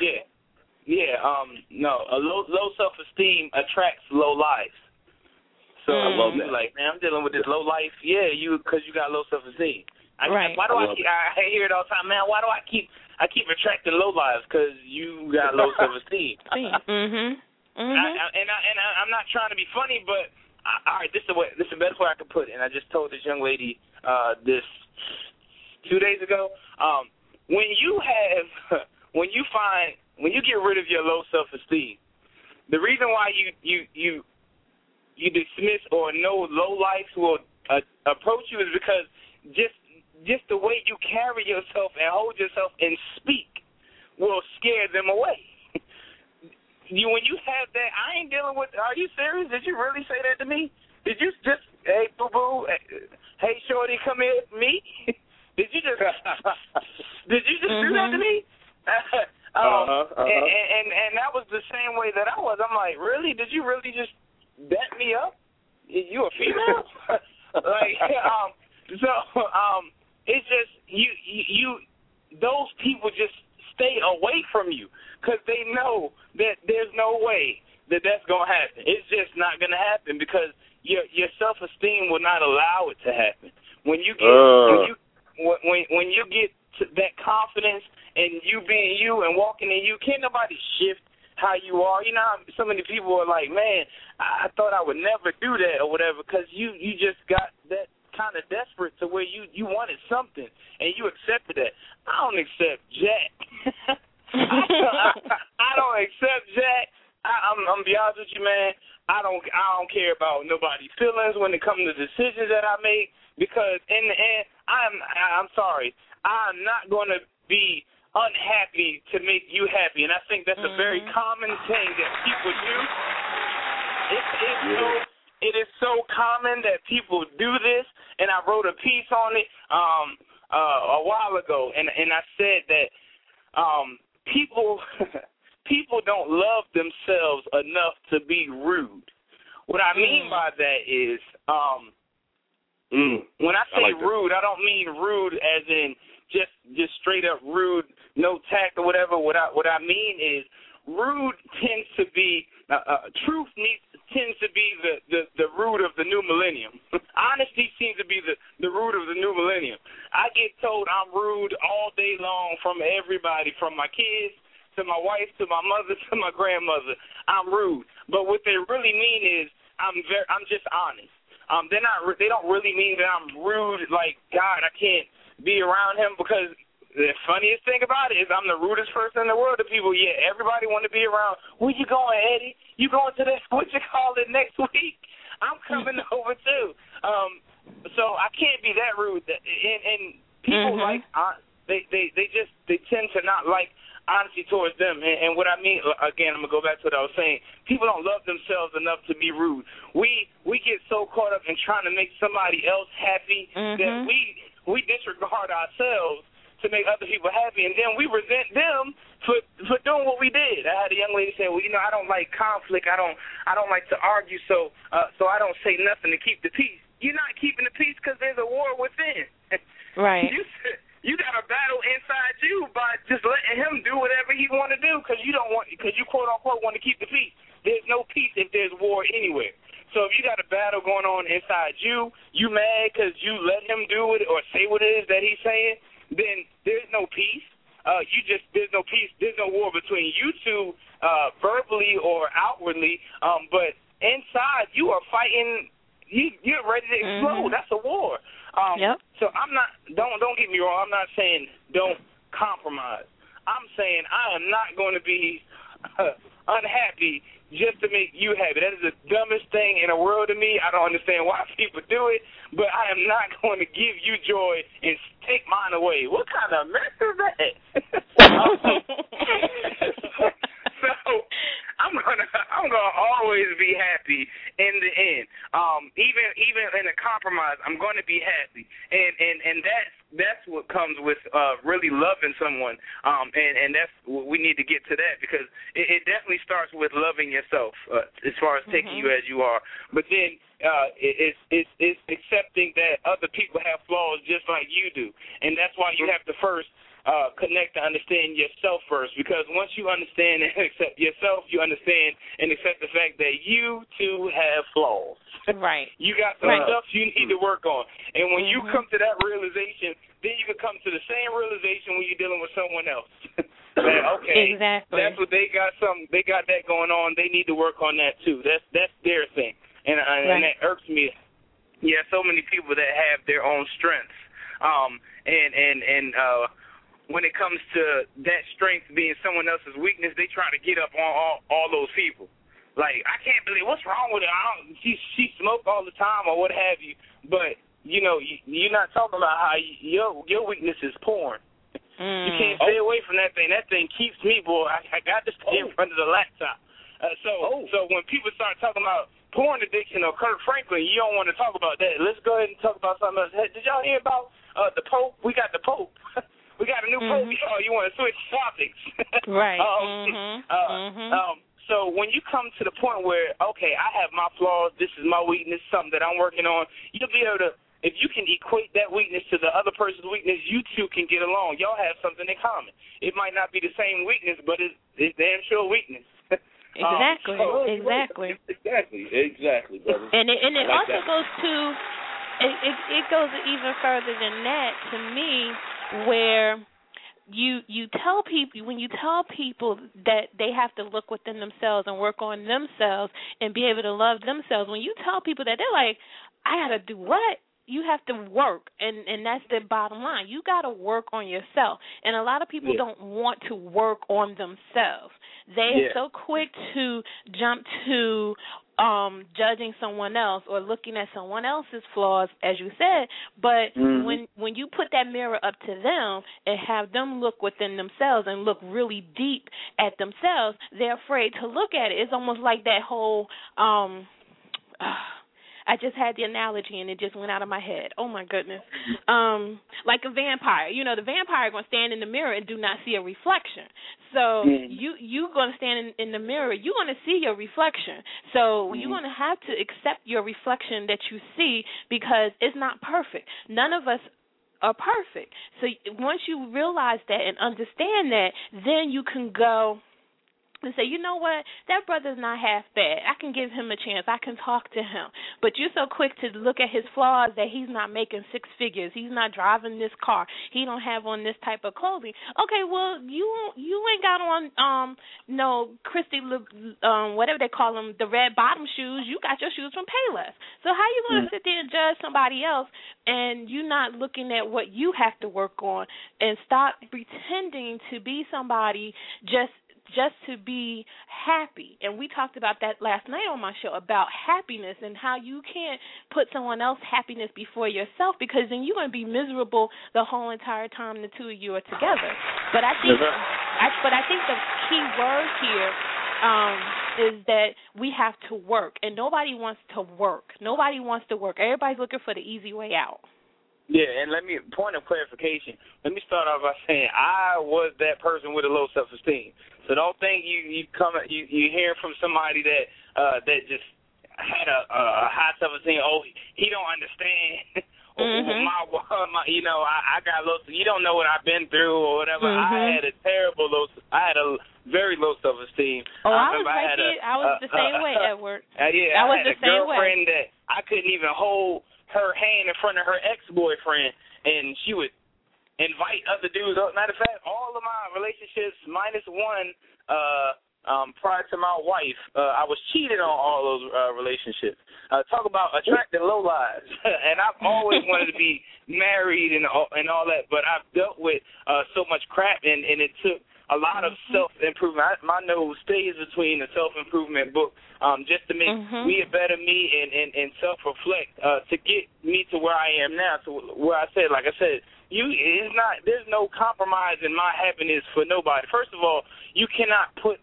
A low self-esteem attracts low life. So I love that. Like, man, I'm dealing with this low life. Yeah, because you got low self-esteem. Why do I hear it all the time, man? Why do I keep attracting low lives? Because you got low self-esteem. And I'm not trying to be funny, but all right, this is the best way I can put it. And I just told this young lady this 2 days ago. When you get rid of your low self-esteem, the reason why you dismiss or know low lives will approach you is because just the way you carry yourself and hold yourself and speak will scare them away. When you have that, I ain't dealing with. Are you serious? Did you really say that to me? Did you just, hey boo boo, hey shorty, come here, me? Did you just do that to me? And that was the same way that I was. I'm like, really? Did you really just bet me up? You a female? It's just you. Those people just stay away from you because they know that there's no way that's gonna happen. It's just not gonna happen because your self-esteem will not allow it to happen. When you get when you get to that confidence and you being you and walking in you, can't nobody shift how you are. So many people are like, man, I thought I would never do that or whatever because you just got that kind of desperate to where you wanted something and you accepted that. I don't accept Jack. I don't accept Jack. I'm be honest with you, man. I don't care about nobody's feelings when it comes to decisions that I make because in the end, I'm sorry. I'm not going to be unhappy to make you happy, and I think that's a very common thing that people do. It is so common that people do this, and I wrote a piece on it a while ago, and I said that people don't love themselves enough to be rude. What I mean by that is when I say rude, I don't mean rude as in just straight up rude, no tact or whatever. What I mean is rude tends to be truth tends to be the root of the new millennium. Honesty seems to be the root of the new millennium. I get told I'm rude all day long from everybody, from my kids to my wife to my mother to my grandmother. I'm rude, but what they really mean is I'm just honest. They don't really mean that I'm rude. Like, God, I can't be around him, because the funniest thing about it is I'm the rudest person in the world to people. Yeah, everybody want to be around. Where you going, Eddie? You going to this, what you call it, next week? I'm coming over too. So I can't be that rude. And people like they tend to not like honesty towards them. And what I mean, again, I'm gonna go back to what I was saying. People don't love themselves enough to be rude. We get so caught up in trying to make somebody else happy that we disregard ourselves to make other people happy, and then we resent them for doing what we did. I had a young lady say, "Well, I don't like conflict. I don't like to argue, so I don't say nothing to keep the peace." You're not keeping the peace because there's a war within. Right. You got a battle inside you by just letting him do whatever he want to do because you quote unquote want to keep the peace. There's no peace if there's war anywhere. So if you got a battle going on inside you mad because you let him do it or say what it is that he's saying, then there's no peace. There's no peace. There's no war between you two, verbally or outwardly. But inside, you are fighting. You're ready to explode. That's a war. So I'm not. Don't get me wrong. I'm not saying don't compromise. I'm saying I am not going to be unhappy just to make you happy. That is the dumbest thing in the world to me. I don't understand why people do it, but I am not going to give you joy and take mine away. What kind of mess is that? So I'm gonna always be happy in the end. Even in a compromise, I'm going to be happy, and that's what comes with really loving someone. And that's we need to get to that, because it definitely starts with loving yourself as far as taking you as you are. But then it's accepting that other people have flaws just like you do, and that's why you have to first connect to understand yourself first, because once you understand and accept yourself, you understand and accept the fact that you too have flaws. Right. You got some stuff you need to work on. And when you come to that realization, then you can come to the same realization when you're dealing with someone else. Okay, exactly. That's what they got that going on. They need to work on that too. That's their thing. And that irks me. Yeah, so many people that have their own strengths. When it comes to that strength being someone else's weakness, they try to get up on all those people. Like, I can't believe, what's wrong with her? She smoked all the time or what have you. But, you're not talking about how your weakness is porn. You can't stay away from that thing. That thing keeps me, boy. I got to stay in front of the laptop. So when people start talking about porn addiction or Kirk Franklin, you don't want to talk about that. Let's go ahead and talk about something else. Hey, did y'all hear about the Pope? We got the Pope. We got a new Pope. Oh, you want to switch topics? Right. So when you come to the point where, okay, I have my flaws, this is my weakness, something that I'm working on, you'll be able to, if you can equate that weakness to the other person's weakness, you two can get along. Y'all have something in common. It might not be the same weakness, but it's damn sure weakness. Exactly. Exactly, brother. And it also goes to, it goes even further than that to me, where you tell people, when you tell people that they have to look within themselves and work on themselves and be able to love themselves, when you tell people that, they're like, I got to do what? You have to work, and that's the bottom line. You got to work on yourself. And a lot of people don't want to work on themselves. They are so quick to jump to judging someone else or looking at someone else's flaws, as you said. But when you put that mirror up to them and have them look within themselves and look really deep at themselves, they're afraid to look at it. It's almost like that whole I just had the analogy and it just went out of my head. Oh, my goodness. Like a vampire. The vampire going to stand in the mirror and do not see a reflection. So you going to stand in the mirror. You're going to see your reflection. So you're going to have to accept your reflection that you see, because it's not perfect. None of us are perfect. So once you realize that and understand that, then you can go and say, you know what, that brother's not half bad. I can give him a chance. I can talk to him. But you're so quick to look at his flaws that he's not making six figures. He's not driving this car. He don't have on this type of clothing. Okay, well, you ain't got on no Christy, whatever they call them, the red bottom shoes. You got your shoes from Payless. So how you going to sit there and judge somebody else and you not looking at what you have to work on, and stop pretending to be somebody just to be happy? And we talked about that last night on my show, about happiness and how you can't put someone else's happiness before yourself, because then you're going to be miserable the whole entire time the two of you are together. But I think the key word here is that we have to work, and nobody wants to work. Nobody wants to work. Everybody's looking for the easy way out. Yeah, and point of clarification, let me start off by saying I was that person with a low self-esteem. So don't think you hear from somebody that just had a high self-esteem. Oh, he don't understand. My, you know, I got low. You don't know what I've been through or whatever. I had a very low self-esteem. Oh, I was the same way, Edward. I was the same way. I had a girlfriend that I couldn't even hold her hand in front of her ex-boyfriend, and she would invite other dudes. Matter of fact, all of my relationships minus one prior to my wife, I was cheated on all those relationships. Talk about attracting low lives. And I've always wanted to be married and all that, but I've dealt with so much crap, and it took a lot of self-improvement. My nose stays between the self-improvement book just to make me a better me and self-reflect to get me to where I am now, to where I said, like I said, there's no compromise in my happiness for nobody. First of all, you can't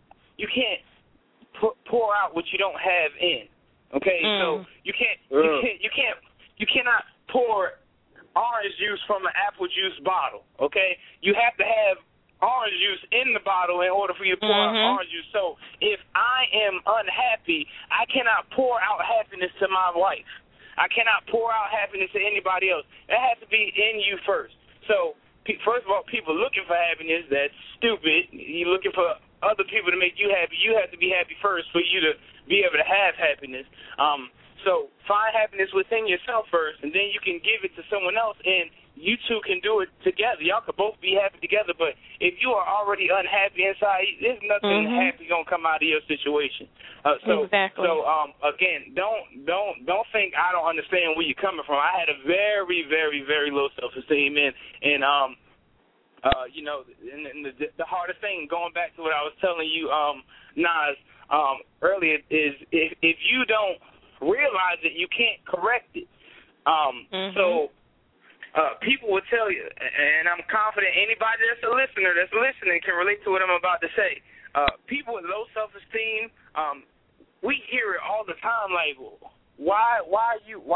pour out what you don't have in. Okay? So you cannot pour orange juice from an apple juice bottle. Okay? You have to have orange juice in the bottle in order for you to pour out orange juice. So if I am unhappy, I cannot pour out happiness to my wife. I cannot pour out happiness to anybody else. It has to be in you first. So first of all, people looking for happiness, that's stupid. You're looking for other people to make you happy. You have to be happy first for you to be able to have happiness. So find happiness within yourself first, and then you can give it to someone else, and you two can do it together. Y'all could both be happy together, but if you are already unhappy inside, there's nothing happy going to come out of your situation. Exactly. So again, don't think I don't understand where you're coming from. I had a very, very, very low self-esteem, and you know, and the hardest thing, going back to what I was telling you, Nas, earlier, is if you don't realize it, you can't correct it. So people will tell you, and I'm confident anybody that's listening can relate to what I'm about to say. People with low self-esteem, we hear it all the time. Like, why do you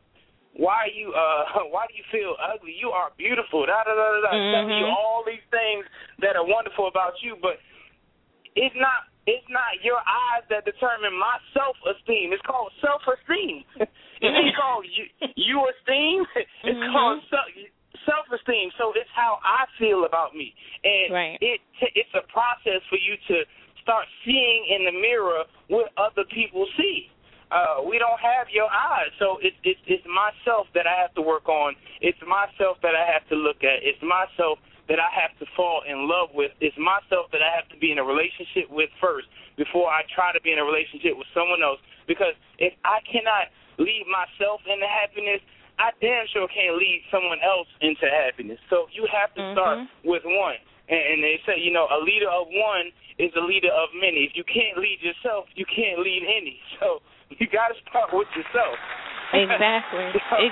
feel ugly? You are beautiful. Telling you all these things that are wonderful about you, but it's not your eyes that determine my self-esteem. It's called self-esteem. It ain't called you esteem. It's called self-esteem. So it's how I feel about me. And it's a process for you to start seeing in the mirror what other people see. We don't have your eyes. So it's myself that I have to work on. It's myself that I have to look at. It's myself that I have to fall in love with. It's myself that I have to be in a relationship with first before I try to be in a relationship with someone else. Because if I cannot lead myself into happiness, I damn sure can't lead someone else into happiness. So you have to start with one. And they say, you know, a leader of one is a leader of many. If you can't lead yourself, you can't lead any. So you got to start with yourself. Exactly.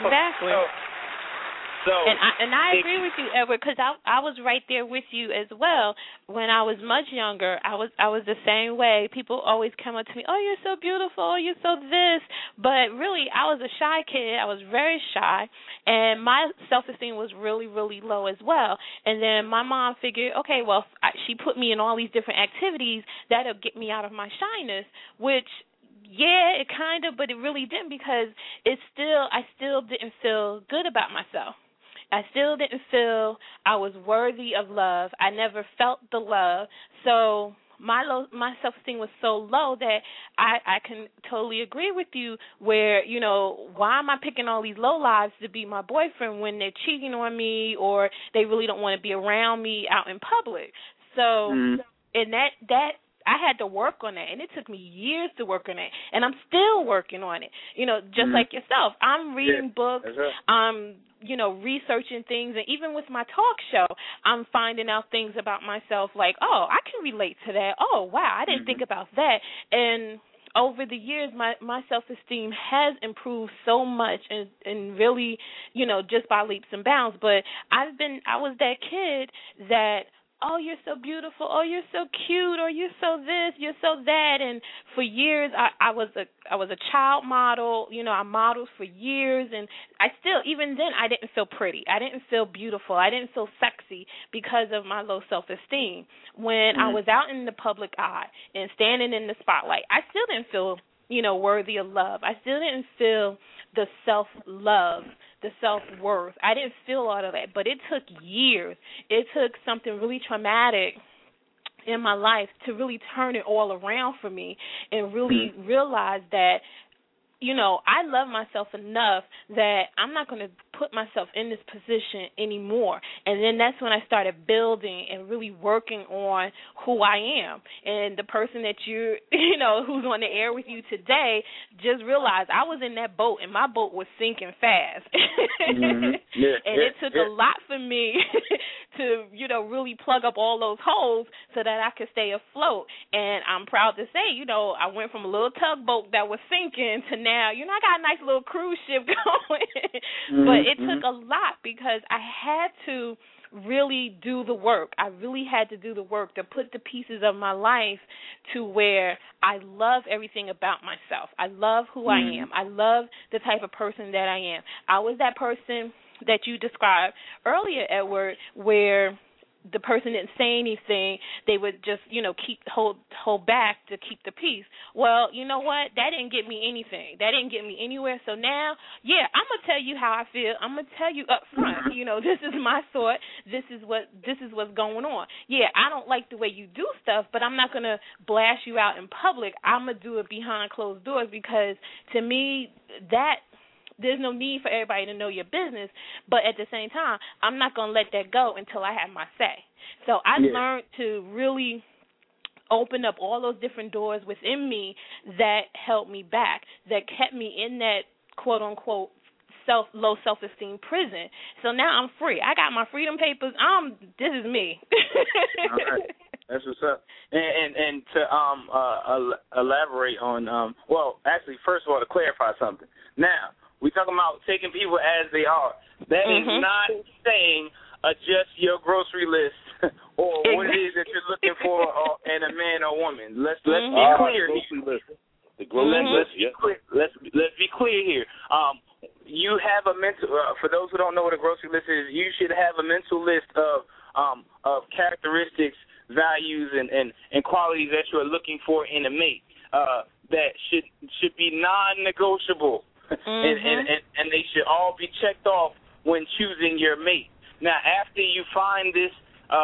And I agree with you, Edward, because I was right there with you as well. When I was much younger, I was the same way. People always come up to me, oh, you're so beautiful, you're so this. But really, I was a shy kid. I was very shy, and my self-esteem was really, really low as well. And then my mom figured, okay, well, she put me in all these different activities that'll get me out of my shyness, which, yeah, it kind of, but it really didn't, because I still didn't feel good about myself. I still didn't feel I was worthy of love. I never felt the love. So my self-esteem was so low that I can totally agree with you where, you know, why am I picking all these low lives to be my boyfriend when they're cheating on me or they really don't want to be around me out in public? So, and that I had to work on that, and it took me years to work on it, and I'm still working on it. You know, just like yourself, I'm reading books, I'm, you know, researching things, and even with my talk show, I'm finding out things about myself like, oh, I can relate to that. Oh, wow, I didn't think about that. And over the years, my self-esteem has improved so much and really, you know, just by leaps and bounds. But I was that kid that, oh, you're so beautiful, oh, you're so cute, or you're so this, you're so that. And for years, I was a child model. You know, I modeled for years, and I still, even then, I didn't feel pretty. I didn't feel beautiful. I didn't feel sexy because of my low self-esteem. When I was out in the public eye and standing in the spotlight, I still didn't feel, you know, worthy of love. I still didn't feel the self-love, the self-worth. I didn't feel all of that, but it took years. It took something really traumatic in my life to really turn it all around for me and really realize that, you know, I love myself enough that I'm not going to put myself in this position anymore. And then that's when I started building and really working on who I am. And the person that you know, who's on the air with you today, just realized I was in that boat, and my boat was sinking fast. And it took a lot for me to, you know, really plug up all those holes so that I could stay afloat. And I'm proud to say, you know, I went from a little tugboat that was sinking to now, you know, I got a nice little cruise ship going. But it took a lot because I had to really do the work. I really had to do the work to put the pieces of my life to where I love everything about myself. I love who I am. I love the type of person that I am. I was that person that you described earlier, Edward, where the person didn't say anything, they would just, you know, hold back to keep the peace. Well, you know what? That didn't get me anything. That didn't get me anywhere. So now, yeah, I'm gonna tell you how I feel. I'm gonna tell you up front. You know, this is my thought. This is what's going on. Yeah, I don't like the way you do stuff, but I'm not gonna blast you out in public. I'm gonna do it behind closed doors because to me that. There's no need for everybody to know your business, but at the same time, I'm not going to let that go until I have my say. So I learned to really open up all those different doors within me that held me back, that kept me in that quote-unquote low self-esteem prison. So now I'm free. I got my freedom papers. This is me. All right. That's what's up. And to elaborate on, well, actually, first of all, to clarify something. Now, we're talking about taking people as they are. That is not saying adjust your grocery list or what it is that you're looking for in a man or woman. Let's be clear here. The grocery list, Let's be clear here. You have a mental. For those who don't know what a grocery list is, you should have a mental list of characteristics, values, and qualities that you are looking for in a mate that should be non-negotiable. And they should all be checked off when choosing your mate. Now, after you find this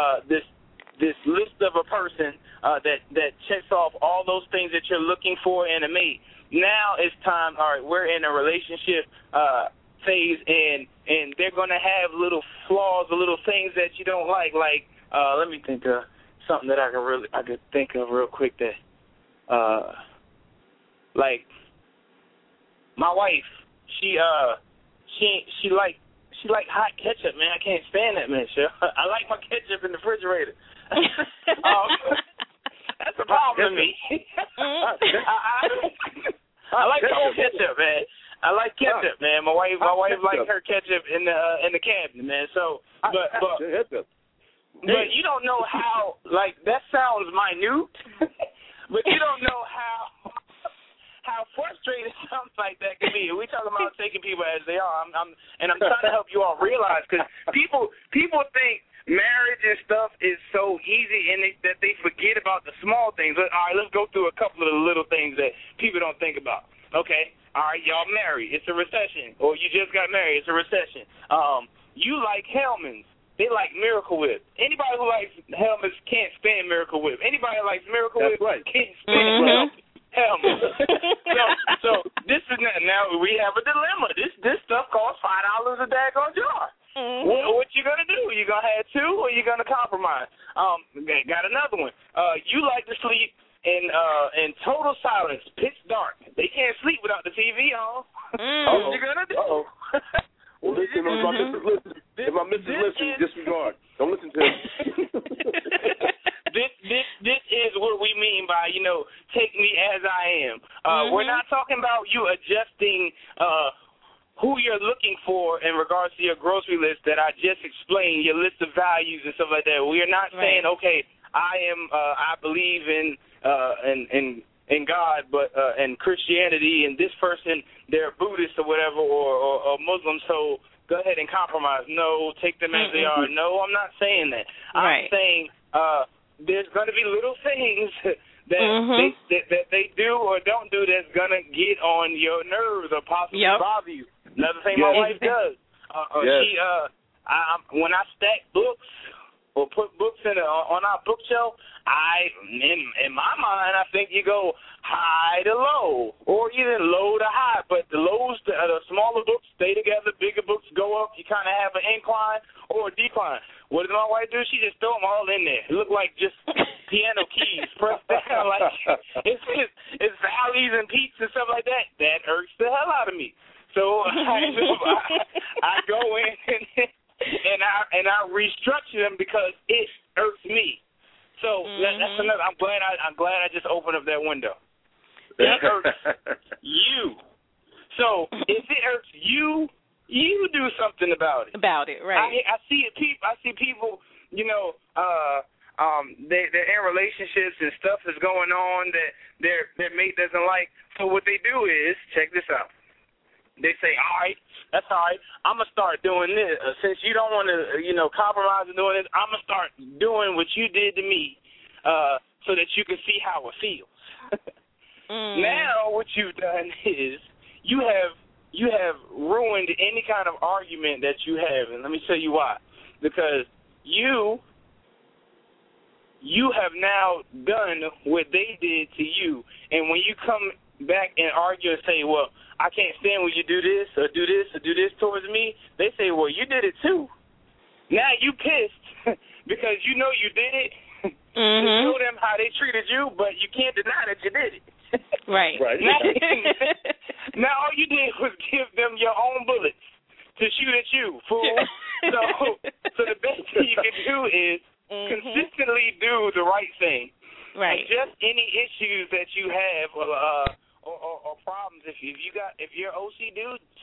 list of a person that checks off all those things that you're looking for in a mate, now it's time. All right, we're in a relationship phase, and they're going to have little flaws, little things that you don't like. Like, let me think of something that I could think of real quick. That, like. My wife, she like hot ketchup, man. I can't stand that, man. I like my ketchup in the refrigerator. That's a problem to me. I like cold ketchup, man. I like ketchup, man. My wife likes her ketchup in the cabinet, man. So, but you don't know how. Like that sounds minute, but you don't know how frustrating something like that can be. We're talking about taking people as they are. I'm trying to help you all realize, because people think marriage and stuff is so easy and that they forget about the small things. All right, let's go through a couple of the little things that people don't think about. Okay, all right, y'all married. It's a recession. Or you just got married. It's a recession. You like Hellmann's. they like Miracle Whip. Anybody who likes helmets can't stand Miracle Whip. Anybody who likes Miracle Whip can't stand helmets. so this is now we have a dilemma. This stuff costs $5 a daggone jar. What you gonna do? You gonna have two, or you gonna compromise? Got another one. You like to sleep in total silence, pitch dark. They can't sleep without the TV on. What you gonna do? Well, listen, if my missus listen, disregard. Don't listen to him. This is what we mean by, take me as I am. We're not talking about you adjusting who you're looking for in regards to your grocery list that I just explained, your list of values and stuff like that. We are not saying, okay, I believe in God, but and Christianity, and this person, they're Buddhist or whatever, or Muslim, so go ahead and compromise. No, take them as they are. No, I'm not saying that. I'm saying there's going to be little things that they do or don't do that's going to get on your nerves or possibly bother you. Another thing my wife does, when I stack books or put books on our bookshelf, in my mind, I think you go high to low, or even low to high. But the lows, the smaller books stay together, bigger books go up. You kind of have an incline or a decline. What does my wife do? She just throw them all in there. It look like just piano keys pressed down. Like it's valleys and peaks and stuff like that. That irks the hell out of me. So I go in and I restructure them because it irks me. So that's another. I'm glad I just opened up that window. It irks you. So if it irks you, you do something about it. Right. I see people. They're in relationships and stuff is going on that their mate doesn't like. So what they do is, check this out. They say, all right, that's all right. I'm going to start doing this. Since you don't want to, compromise and doing this, I'm going to start doing what you did to me so that you can see how it feels. Now what you've done is you have ruined any kind of argument that you have. And let me tell you why. Because you have now done what they did to you. And when you come back and argue and say, well, I can't stand when you do this or do this or do this towards me, they say, well, you did it too. Now you pissed because you know you did it. To show them how they treated you, but you can't deny that you did it. Right. Now all you did was give them your own bullets to shoot at you, fool. So the best thing you can do is consistently do the right thing. Right. Adjust any issues that you have or problems. If you're OCD,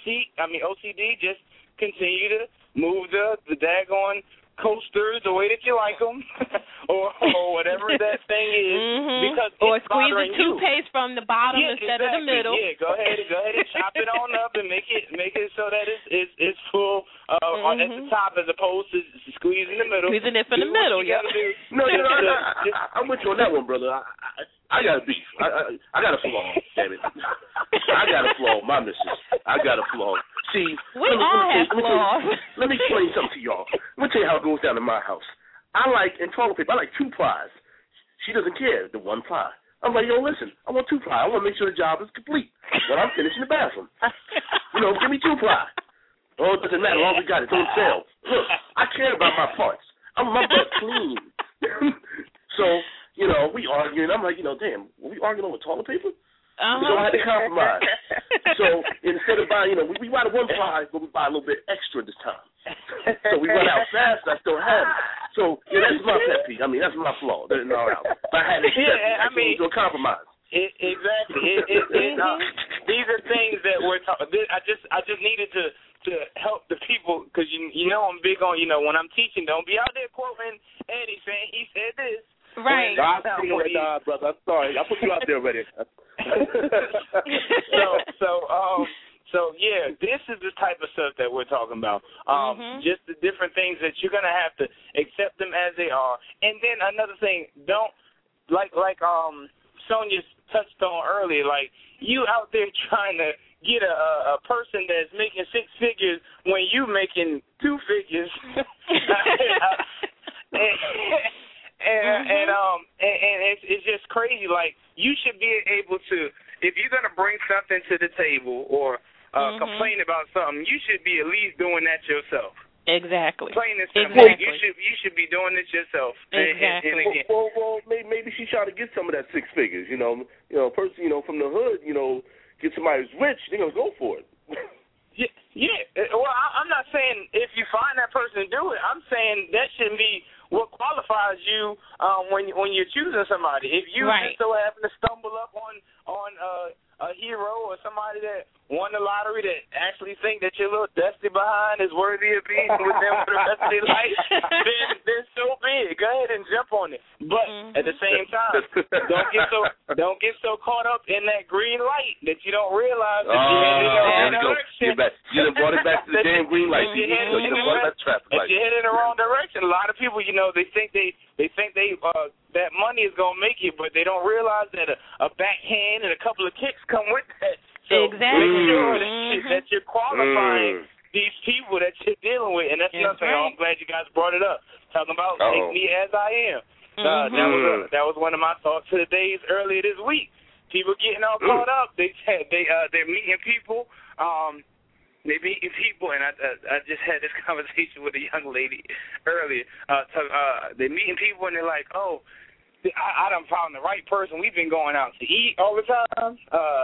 just continue to move the daggone coasters the way that you like them, or whatever that thing is, because or it's squeeze the bothering toothpaste from the bottom instead of the middle. Yeah, go ahead and chop it on up and make it so that it's full at the top as opposed to squeezing the middle. Squeezing it from the middle, No, I'm with you on that one, brother. I got a beef. I got a flaw. Damn it. I got a flaw, my missus. I got a flaw. See, we all have flaws. Let me explain something to y'all. Let me tell you how it goes down in my house. I like, in toilet paper, I like 2 plies. She doesn't care, the 1 ply. I'm like, yo, listen, I want 2 ply. I want to make sure the job is complete when I'm finished in the bathroom. Give me 2 ply. Oh, it doesn't matter. As long as we got it, don't sell. Look, I care about my parts. I'm my butt clean. So, we arguing. I'm like, damn, were we arguing over toilet paper? So I had to compromise. So instead of buying, we buy the 1 ply, but we buy a little bit extra this time. So we run out fast, I still have it. So that's my pet peeve. That's my flaw. That's all out. But I had to accept it. I came to a compromise. Exactly. These are things that we're talking. I just needed to help the people because I'm big on when I'm teaching. Don't be out there quoting Eddie saying he said this. Right. Brother, I'm sorry. I put you out there already. So yeah, this is the type of stuff that we're talking about. Just the different things that you're gonna have to accept them as they are. And then another thing, don't like Sonia touched on earlier. Like you out there trying to get a person that's making 6 figures when you making 2 figures. And it's just crazy. Like, you should be able to, if you're gonna bring something to the table or complain about something, you should be at least doing that yourself. Exactly. Plain and simple. Exactly. You should be doing this yourself. Exactly. And again, Well, maybe she tried to get some of that 6 figures. Person, from the hood, get somebody who's rich, they're gonna go for it. Yeah. Well, I'm not saying if you find that person, do it. I'm saying that shouldn't be what qualifies you when you're choosing somebody. If you just so happen to stumble up on a hero or somebody that won the lottery that actually think that your little dusty behind is worthy of being with them for the rest of their life, then so be it. Go ahead and jump on it. But at the same time, don't get so caught up in that green light that you don't realize that you're headed in the wrong direction. You done brought it back to the damn green light. You're headed in the wrong direction. A lot of people, they think that money is gonna make you, but they don't realize that a backhand and a couple of kicks come with that. So exactly. Make sure that you're qualifying these people that you're dealing with, and that's another thing. I'm glad you guys brought it up. Talking about take me as I am. That was one of my thoughts of the days earlier this week. People getting all caught up. They're meeting people. They're meeting people, and I just had this conversation with a young lady earlier. They're meeting people, and they're like, oh, I done found the right person. We've been going out to eat all the time.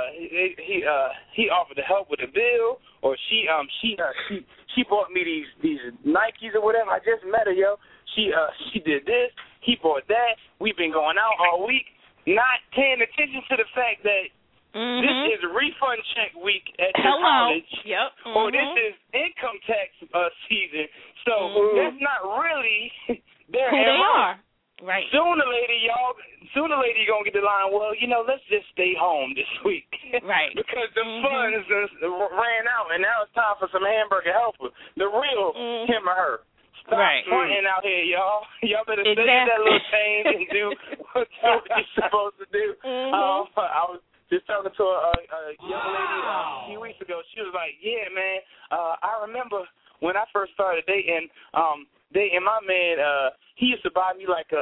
He offered to help with the bill, or she bought me these Nikes or whatever. I just met her, yo. She did this. He bought that. We've been going out all week, not paying attention to the fact that this is refund check week at your college. Yep. Or this is income tax season. So that's not really their who they are. Right. Sooner or later, you're going to get the line, well, let's just stay home this week. Right. Because the funds ran out, and now it's time for some hamburger helper. The real him or her. Stop fronting out here, y'all. Y'all better save that little change and do what you're supposed to do. I was just talking to a young lady a few weeks ago. She was like, yeah, man, I remember when I first started dating my man, he used to buy me like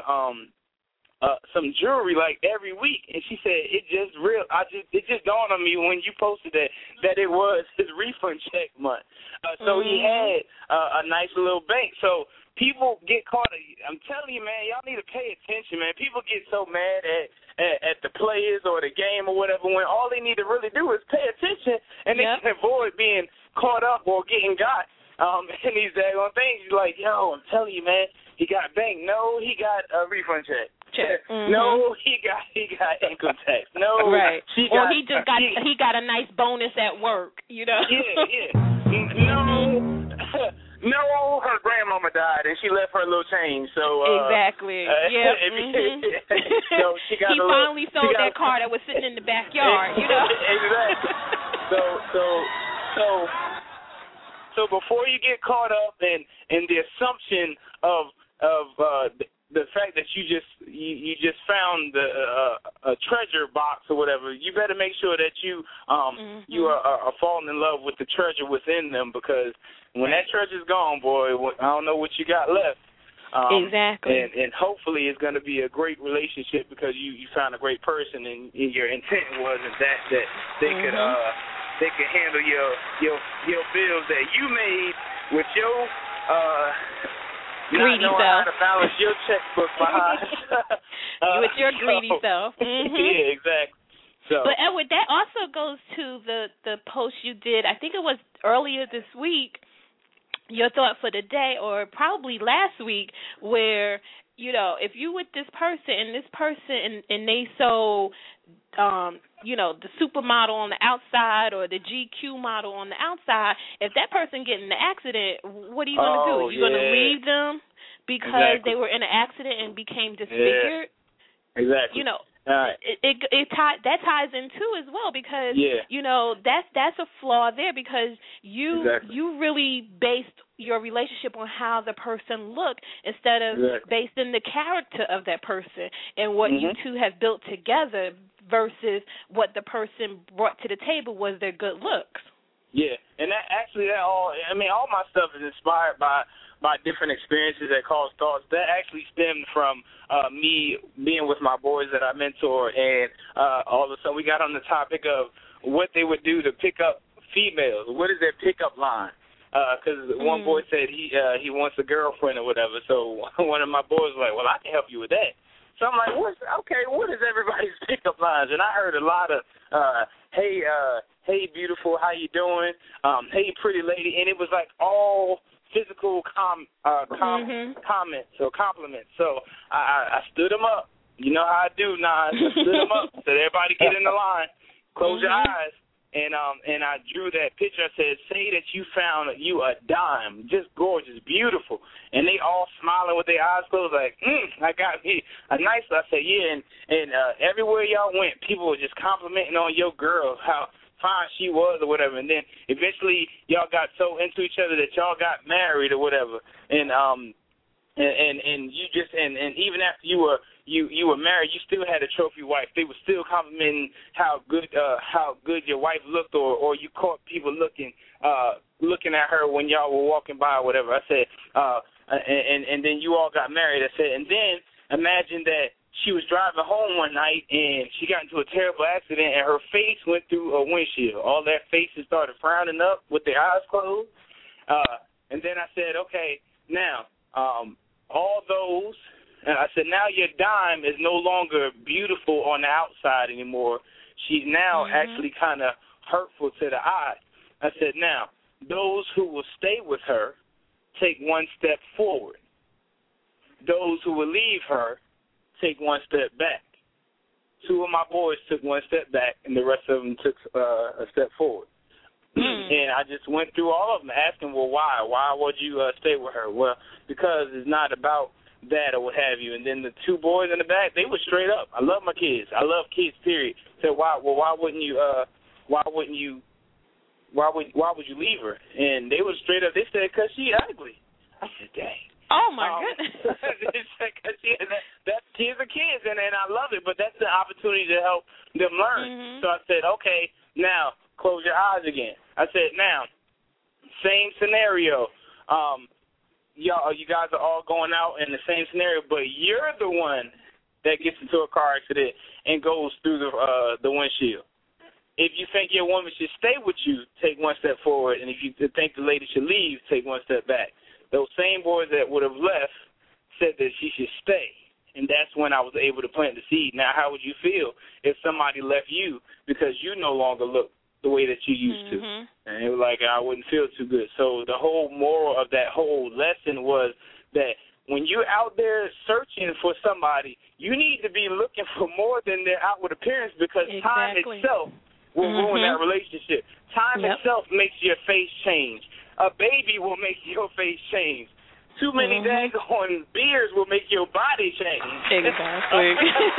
some jewelry like every week, and she said it just dawned on me when you posted that it was his refund check month. So he had a nice little bank. So people get caught. I'm telling you, man, y'all need to pay attention, man. People get so mad at the players or the game or whatever when all they need to really do is pay attention, and they can avoid being caught up or getting got. And these daggone things, you're like, yo, I'm telling you, man, he got a bank. No, he got a refund check. No, he got income tax. No, he got a nice bonus at work. Yeah. No, her grandmama died and she left her a little change. So exactly. So she got. He finally sold that car that was sitting in the backyard. Exactly. So before you get caught up in the assumption of the fact that you just found a treasure box or whatever, you better make sure that you are falling in love with the treasure within them, because when that treasure's gone, boy, I don't know what you got left. Exactly. And hopefully it's going to be a great relationship because you found a great person, and your intent wasn't that they could they can handle your bills that you made with your greedy not knowing self. how to balance your checkbook behind. With your greedy self. Yeah, exactly. So, but Edward, that also goes to the post you did. I think it was earlier this week. Your thought for the day, or probably last week, where if you with this person and they so. The supermodel on the outside or the GQ model on the outside, if that person get in an accident, what are you going to do? You're going to leave them because they were in an accident and became disfigured? Yeah. Exactly. Right. That ties in too as well, because that's a flaw there, because you really based your relationship on how the person looked instead of based in the character of that person and what you two have built together versus what the person brought to the table was their good looks. Yeah, and that all my stuff is inspired by different experiences that cause thoughts. That actually stemmed from me being with my boys that I mentor, and all of a sudden we got on the topic of what they would do to pick up females. What is their pickup line? Because one boy said he wants a girlfriend or whatever. So one of my boys was like, well, I can help you with that. So I'm like, what is everybody's pickup lines? And I heard a lot of, hey, beautiful, how you doing? Hey, pretty lady. And it was like all physical comments or compliments. So I stood them up. You know how I do, Nas. I stood them up. Said, everybody get in the line. Close your eyes. And I drew that picture. I said, say that you found you a dime, just gorgeous, beautiful. And they all smiling with their eyes closed like, I got me a nice. I said, yeah, and everywhere y'all went, people were just complimenting on your girl, how fine she was or whatever. And then eventually y'all got so into each other that y'all got married or whatever. And you just and even after you were married, you still had a trophy wife. They were still complimenting how good your wife looked, or you caught people looking at her when y'all were walking by or whatever. I said, and then you all got married. I said, and then imagine that she was driving home one night and she got into a terrible accident and her face went through a windshield. All their faces started frowning up with their eyes closed. And then I said, okay, now all those. And I said, now your dime is no longer beautiful on the outside anymore. She's now actually kind of hurtful to the eye. I said, now, those who will stay with her take one step forward. Those who will leave her take one step back. Two of my boys took one step back, and the rest of them took a step forward. And I just went through all of them, asking, well, why? Why would you stay with her? Well, because it's not about that or what have you. And then the two boys in the back, they were straight up. I love my kids. I love kids, period. Said, why would you leave her? And they were straight up. They said, because she ugly. I said, dang. Oh, my goodness. That kids are kids, and I love it, but that's the opportunity to help them learn. So I said, okay, now close your eyes again. I said, now, same scenario. You guys are all going out in the same scenario, but you're the one that gets into a car accident and goes through the windshield. If you think your woman should stay with you, take one step forward, and if you think the lady should leave, take one step back. Those same boys that would have left said that she should stay, and that's when I was able to plant the seed. Now, how would you feel if somebody left you because you no longer look the way that you used to? And it was like, I wouldn't feel too good. So the whole moral of that whole lesson was that when you're out there searching for somebody, you need to be looking for more than their outward appearance, because time itself will ruin that relationship. Time itself makes your face change. A baby will make your face change. Too many daggone beers will make your body change. Exactly.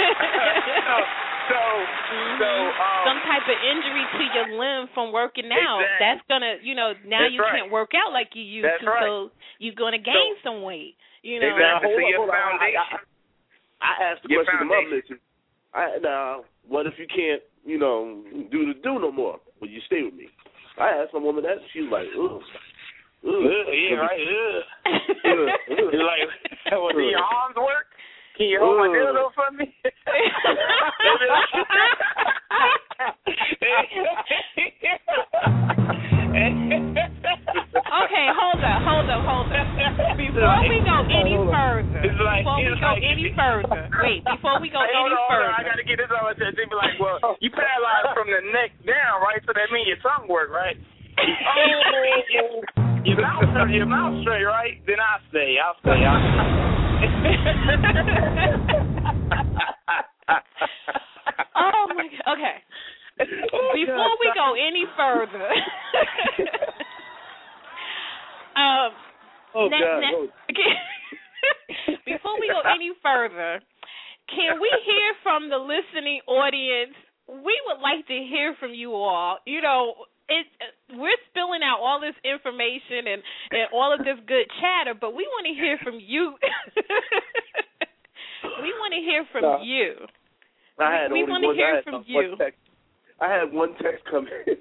So, some type of injury to your limb from working out. Exactly. That's gonna, now you can't work out like you used to, so you're gonna gain some weight. Exactly. So your foundation. I asked the question to my mission. What if you can't, do no more? Will you stay with me? I asked my woman that. She was like, ugh. Yeah, right. You're like, well, do your arms work? Can you hold my dildo for me? Okay, hold up. Before we go any further, I got to get this on. They be like, well, you paralyzed from the neck down, right? So that means your tongue work, right? Your mouth straight, right? Then I'll stay. Oh my God. Okay. Before we go any further, before we go any further, can we hear from the listening audience? We would like to hear from you all. We're spilling out all this information and all of this good chatter, but we want to hear from you. We want to hear from you. We want to hear from you. I had one text come in.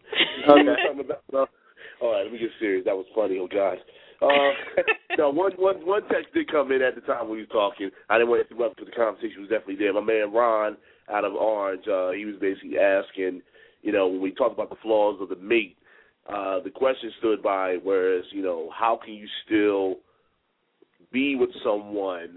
All right, let me get serious. That was funny. Oh, God. No, one text did come in at the time we were talking. I didn't want to interrupt because the conversation was definitely there. My man Ron out of Orange, he was basically asking, when we talk about the flaws of the mate, the question stood by, whereas, how can you still be with someone,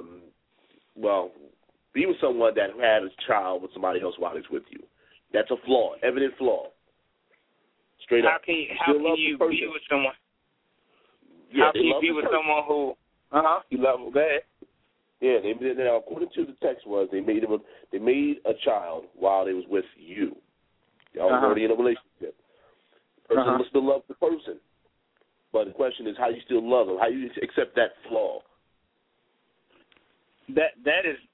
be with someone that had a child with somebody else while he's with you? That's a flaw, evident flaw. Straight up. How can you be with someone? Yeah, how can you be with someone who you love them? Go ahead. Yeah, now, according to the text they made a child while they was with you. Y'all was already in a relationship. Person must still love the person. But the question is, how you still love them? How you accept that flaw? That is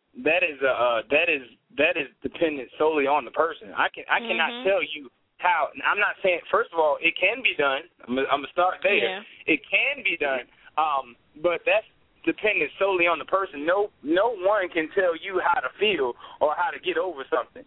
dependent solely on the person. I cannot tell you how. I'm not saying. First of all, it can be done. I'm gonna start there. Yeah. It can be done. But that's dependent solely on the person. No one can tell you how to feel or how to get over something.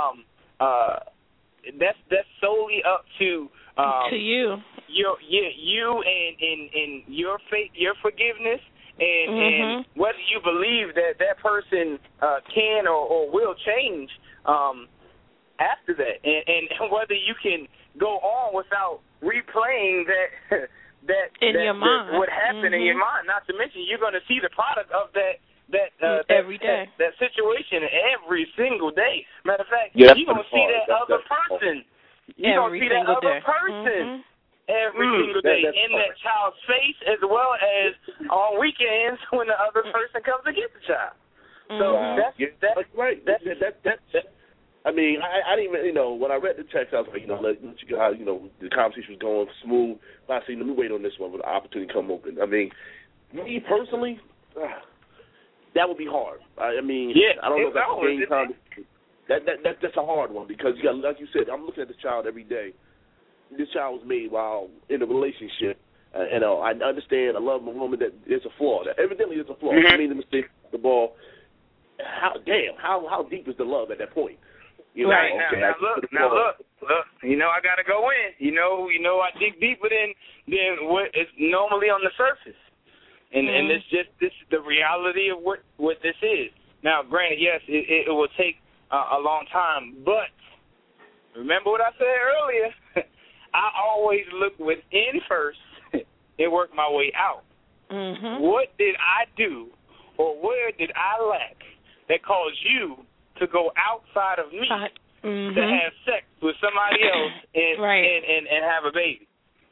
That's solely up to you. You and your faith, your forgiveness, and whether you believe that person can or will change after that, and whether you can go on without replaying your mind what happened in your mind. Not to mention, you're going to see the product of that every day. That situation every single day. Matter of fact, you're going to see that other person. You're going to see that other person every single day in that child's face, as well as on weekends when the other person comes to get the child. So that's right. That's I mean, I didn't even, when I read the text, I was like, let you guys, the conversation was going smooth. But I said, let me wait on this one for the opportunity to come open. I mean, me personally, that would be hard. I mean, I don't know if that's a game time. That's a hard one because, like you said, I'm looking at the child every day. This child was made while in a relationship. I understand, I love my woman, that there's a flaw. That evidently there's a flaw. I made the mistake, the ball. How deep is the love at that point? Right. Now look. I got to go in. I dig deeper than what is normally on the surface. And this is the reality of what this is. Now, granted, yes, it will take a long time, but remember what I said earlier. I always look within first and work my way out. What did I do, or where did I lack that caused you to go outside of me to have sex with somebody else and have a baby?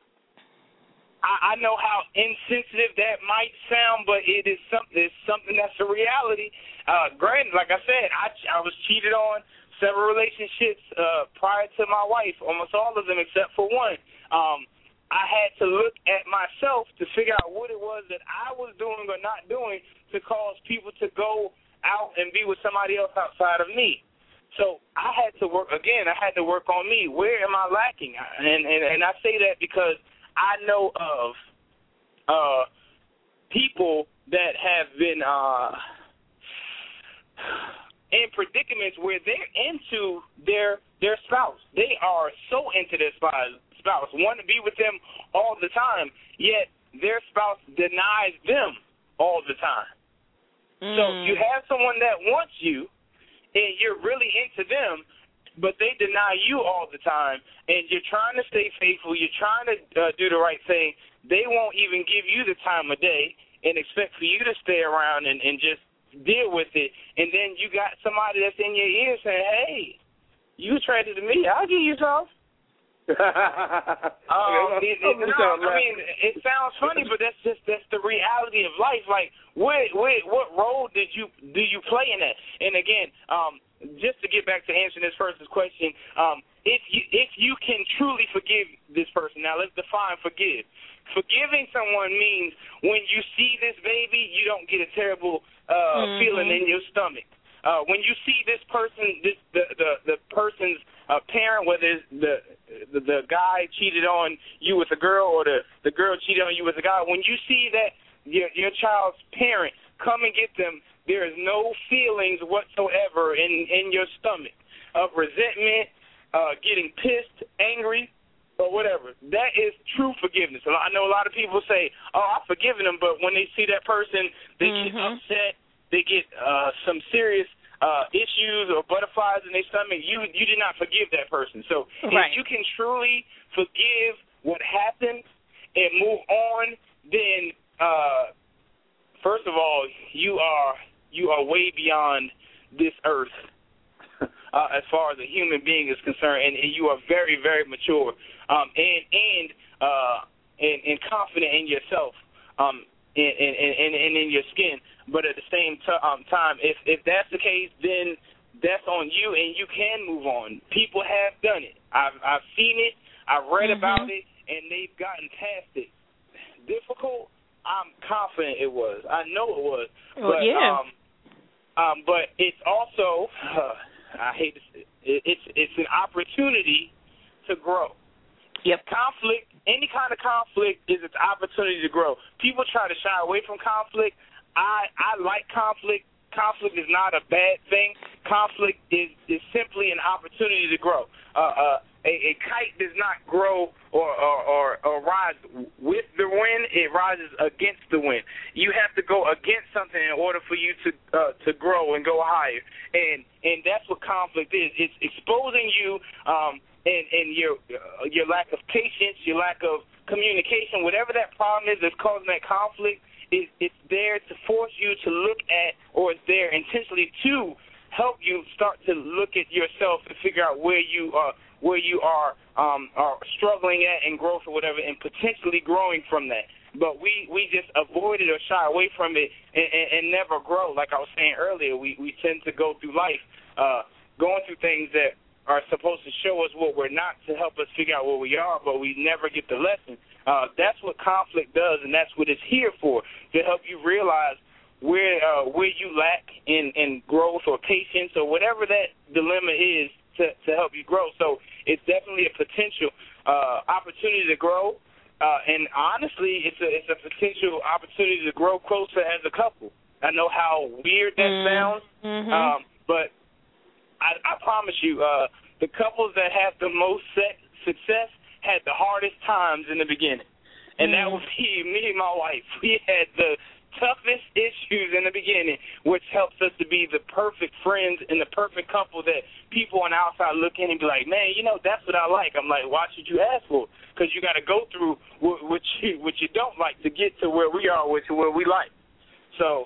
I know how insensitive that might sound, but it's something that's a reality. Granted, like I said, I was cheated on several relationships prior to my wife, almost all of them except for one. I had to look at myself to figure out what it was that I was doing or not doing to cause people to go out and be with somebody else outside of me. So I had to work on me. Where am I lacking? And I say that because I know of people that have been in predicaments where they're into their spouse. They are so into their spouse, want to be with them all the time, yet their spouse denies them all the time. So you have someone that wants you, and you're really into them, but they deny you all the time, and you're trying to stay faithful, you're trying to do the right thing. They won't even give you the time of day and expect for you to stay around and just deal with it. And then you got somebody that's in your ear saying, hey, you attracted to me, I'll give you some. It sounds funny, but that's the reality of life. Like, what role do you play in that? And again, just to get back to answering this person's question, if you can truly forgive this person. Now let's define forgive. Forgiving someone means when you see this baby, you don't get a terrible feeling in your stomach. When you see this person, the person's parent, whether it's the guy cheated on you with a girl or the girl cheated on you with a guy, when you see that your child's parent come and get them, there is no feelings whatsoever in your stomach of resentment, getting pissed, angry, or whatever. That is true forgiveness. I know a lot of people say, "Oh, I've forgiven them," but when they see that person, they get upset. They get some serious issues or butterflies in their stomach. You did not forgive that person. So if you can truly forgive what happened and move on, then first of all, you are way beyond this earth. As far as a human being is concerned, and you are very, very mature, and confident in yourself, and in your skin. But at the same time, if that's the case, then that's on you, and you can move on. People have done it. I've seen it. I've read about it, and they've gotten past it. Difficult? I'm confident it was. I know it was. But it's also. I hate to say it's an opportunity to grow. Yep. Conflict, any kind of conflict is an opportunity to grow. People try to shy away from conflict. I like conflict. Conflict is not a bad thing. Conflict is simply an opportunity to grow. A kite does not grow or rise with the wind. It rises against the wind. You have to go against something in order for you to grow and go higher. And that's what conflict is. It's exposing you and your lack of patience, your lack of communication, whatever that problem is that's causing that conflict. It's there to force you to look at, or it's there intentionally to help you start to look at yourself and figure out where you are struggling at and growth or whatever, and potentially growing from that. But we just avoid it or shy away from it and never grow. Like I was saying earlier, we tend to go through life going through things that are supposed to show us what we're not, to help us figure out what we are, but we never get the lesson. That's what conflict does, and that's what it's here for, to help you realize where you lack in growth or patience or whatever that dilemma is, to help you grow. So it's definitely a potential opportunity to grow, and honestly, it's a potential opportunity to grow closer as a couple. I know how weird that sounds, but I promise you, the couples that have the most success had the hardest times in the beginning, and that would be me and my wife. We had the toughest issues in the beginning, which helps us to be the perfect friends and the perfect couple that people on the outside look in and be like, man, that's what I like. I'm like, why should you ask for it? Because you got to go through what you don't like to get to where we are, to where we like. So,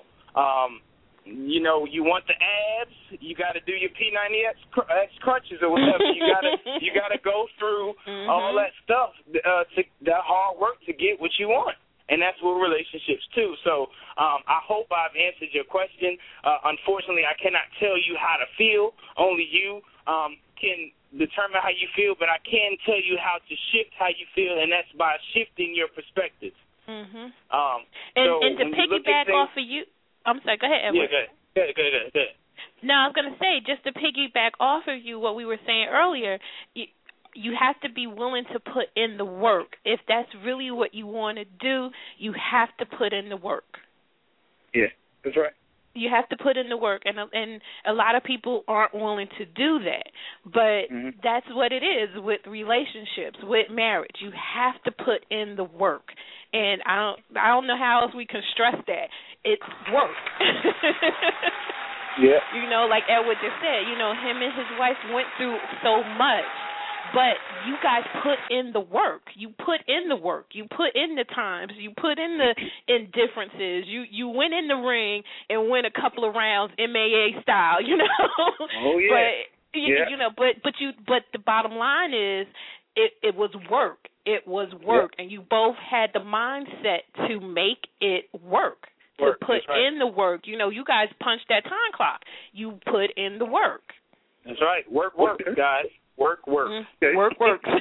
you want the abs, you got to do your P90X crunches or whatever. You got to go through all that stuff, that hard work to get what you want. And that's with relationships, too. So I hope I've answered your question. Unfortunately, I cannot tell you how to feel. Only you can determine how you feel, but I can tell you how to shift how you feel, and that's by shifting your perspective. And to piggyback off of you, I'm sorry, go ahead, Edward. Yeah, go ahead. No, I was going to say, just to piggyback off of you, what we were saying earlier, you have to be willing to put in the work. If that's really what you want to do, you have to put in the work. Yeah, that's right. You have to put in the work, and a lot of people aren't willing to do that. But that's what it is with relationships, with marriage. You have to put in the work. And I don't know how else we can stress that. It's work. Yeah. Like Edward just said, him and his wife went through so much. But you guys put in the work. You put in the work. You put in the times. You put in the indifferences. You went in the ring and went a couple of rounds MAA style, Oh yeah. But the bottom line is it was work. It was work, and you both had the mindset to make it work. To put in the work. You guys punched that time clock. You put in the work. That's right. Work, guys. Work. Okay. Work.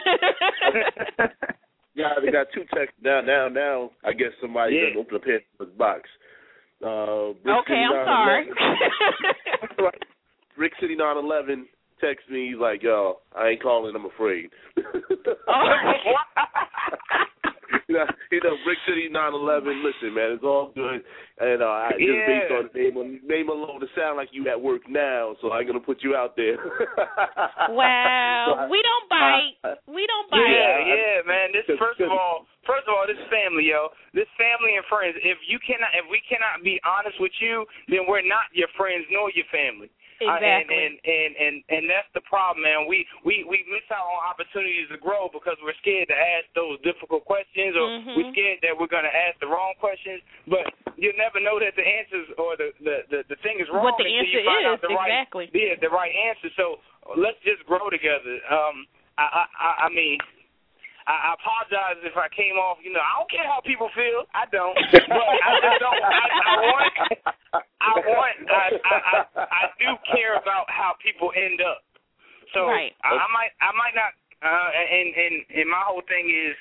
Yeah, they got two texts now. I guess somebody doesn't open up his box. Okay, I'm sorry. Rick City 911 texts me. He's like, yo, I ain't calling. I'm afraid. Brick City 911. Listen, man, it's all good. And just based on name alone, to sound like you at work now, so I'm gonna put you out there. Wow, we don't bite. We don't bite. Yeah, man. This first of all, this is family, yo. This family and friends. If we cannot be honest with you, then we're not your friends nor your family. Exactly. And that's the problem, man. We miss out on opportunities to grow because we're scared to ask those difficult questions, or we're scared that we're going to ask the wrong questions. But you'll never know that the answers or the thing is wrong what the until answer you find is. out the Exactly. the right answer. So let's just grow together. I mean, I apologize if I came off, I don't care how people feel. I don't. But I just don't. I do care about how people end up. So right. I might not, and my whole thing is,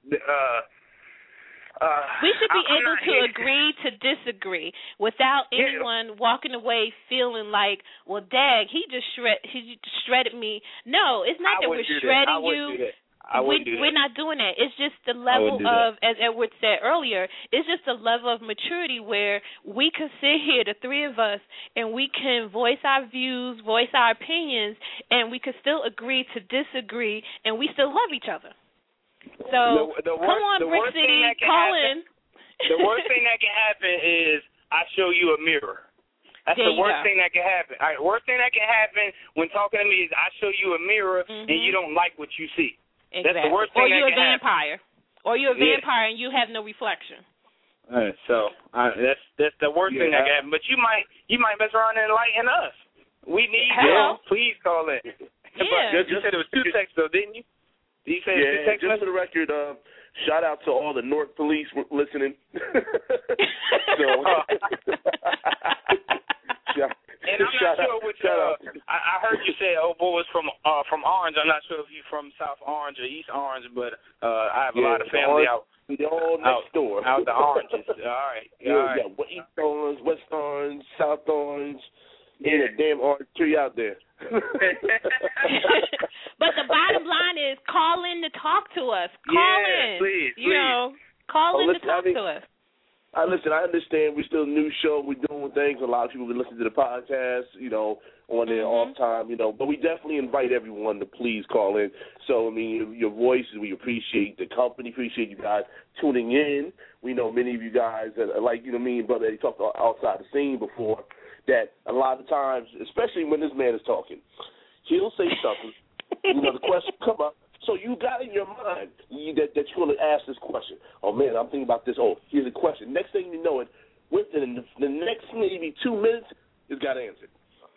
we should be able to agree to disagree without anyone walking away feeling like, well, dag, he just shredded me. No, it's not that we're shredding you. We're not doing that. It's just the level of, as Edward said earlier, it's just a level of maturity where we can sit here, the three of us, and we can voice our views, voice our opinions, and we can still agree to disagree, and we still love each other. So, come on, Brick City, call in. The worst thing that can happen is I show you a mirror. That's the worst thing that can happen. All right, worst thing that can happen when talking to me is I show you a mirror and you don't like what you see. Exactly. That's the worst thing or you're a vampire. Happen. Or you're a vampire and you have no reflection. So that's the worst thing that can happen. But you might mess around and enlighten us. We need you. Please call in. Yeah. You said it was 2 texts though, didn't you? Did you say it was 2 texts? Just for the record, shout out to all the North Police listening. And I'm not sure which. I heard you say old boy was from Orange. I'm not sure if you're from South Orange or East Orange, but I have a lot of family out. They're all next door. Out the Oranges. All right. East Orange, West Orange, South Orange. A damn orange tree out there. But the bottom line is, call in to talk to us. Call in. Please. Call in to talk to us. Listen, I understand we're still a new show. We're doing things. A lot of people have been listening to the podcast, on their off time, but we definitely invite everyone to please call in. So, I mean, your voices, we appreciate the company, appreciate you guys tuning in. We know many of you guys, like, me and Brother Eddie talked outside the scene before, that a lot of times, especially when this man is talking, he'll say something, the question come up. So you got in your mind that you're going to ask this question. Oh, man, I'm thinking about this. Oh, here's a question. Next thing you know, within the next maybe 2 minutes, it's got answered.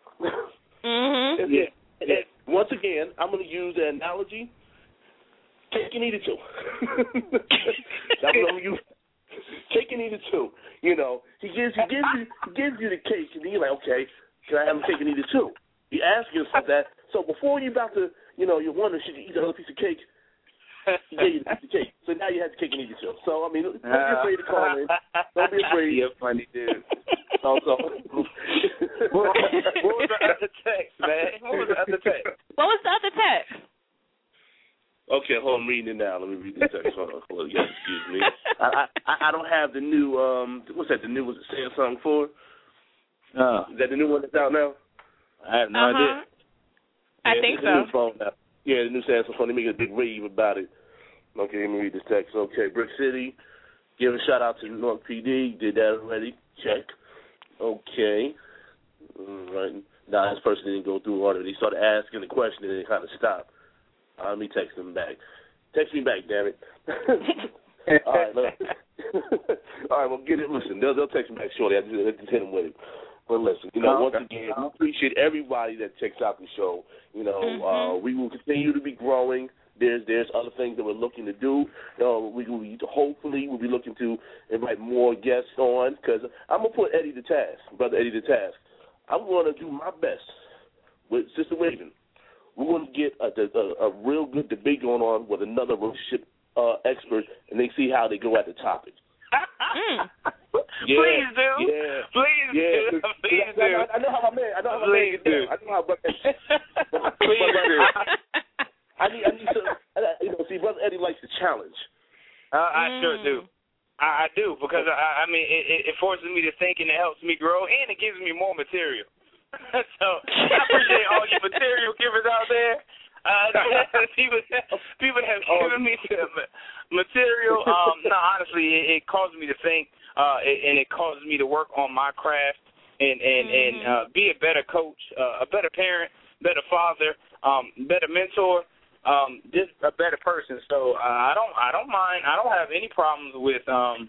Once again, I'm going to use the analogy, cake and eat it too. That's what I'm using. Cake and eat it too. He gives you the cake, and then you're like, okay, can I have a cake and eat it too? You ask yourself that. So before you're about to, you're wondering, should you eat another piece of cake? He gave you the piece of cake. So now you have the cake and eat it too. So, I mean, don't be afraid to call in. Don't be afraid. You're funny, dude. What was the other text, man? What was the other text? Okay, hold on, I'm reading it now. Let me read the text. Hold on. Yes, excuse me. I don't have the new, what's that, the new, was it Samsung 4? Is that the new one that's out now? I have no idea. I think so. New phone now. Yeah, the new Samsung phone. They make a big rave about it. Okay, let me read this text. Okay, Brick City, give a shout-out to North PD. Did that already. Check. Okay. All right. Now, this person didn't go through already. He started asking the question and it kind of stopped. Let me text him back. Text me back, damn it. All right, look. All right, well, get it. Listen, they'll text me back shortly. I just hit them with it. But listen, once again, we appreciate everybody that checks out the show. We will continue to be growing. There's other things that we're looking to do. Hopefully we'll be looking to invite more guests on, because I'm going to put Eddie to task, Brother Eddie to task. I'm going to do my best with Sister Raven. We're going to get a real good debate going on with another relationship expert, and they see how they go at the topic. Please do. Yeah. Please do. Please do. I know how my man. I know how my man is. I know how. Please do. I need to. See, Brother Eddie likes the challenge. I sure do. I do, because, I mean, it forces me to think, and it helps me grow, and it gives me more material. So I appreciate all you material givers out there. People have given me some material. No, honestly, it causes me to think, and it causes me to work on my craft and be a better coach, a better parent, better father, better mentor, just a better person. So I don't mind. I don't have any problems with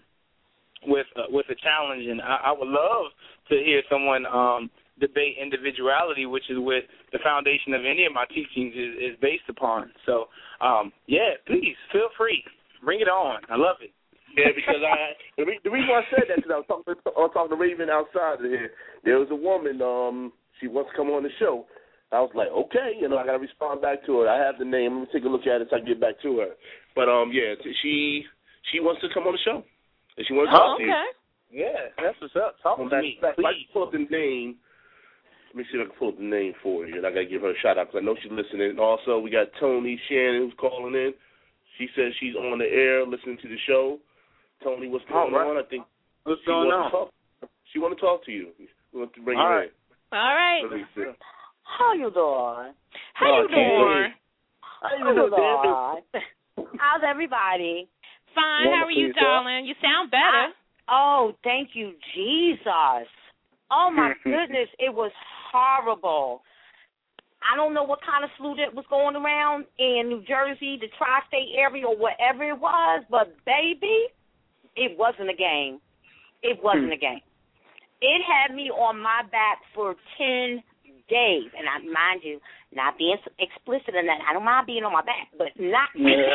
a challenge, and I would love to hear someone debate individuality, which is what the foundation of any of my teachings is based upon. So, yeah, please feel free, bring it on. I love it. Yeah, because the reason why I said that is I was talking to Raven outside of here. There was a woman. She wants to come on the show. I was like, okay, I got to respond back to her. I have the name. Let me take a look at it so I can get back to her. But yeah, she wants to come on the show. And she wants to talk to you. Yeah, that's what's up. Talk to me, please. I can pull up the name. Let me see if I can pull up the name for you. And I got to give her a shout out because I know she's listening. And also, we got Tony Shannon who's calling in. She says she's on the air listening to the show. Tony, what's going on? I think what's going on? She want to talk to you. We want to bring her in. All right. How you doing? How you doing? How's everybody? Fine. How are you, darling? You sound better. Thank you, Jesus. Oh, my goodness. It was horrible. I don't know what kind of flu that was going around in New Jersey, the tri-state area, or whatever it was, but, baby, it wasn't a game. It wasn't a game. It had me on my back for 10 days. And mind you, not being explicit in that, I don't mind being on my back, but not.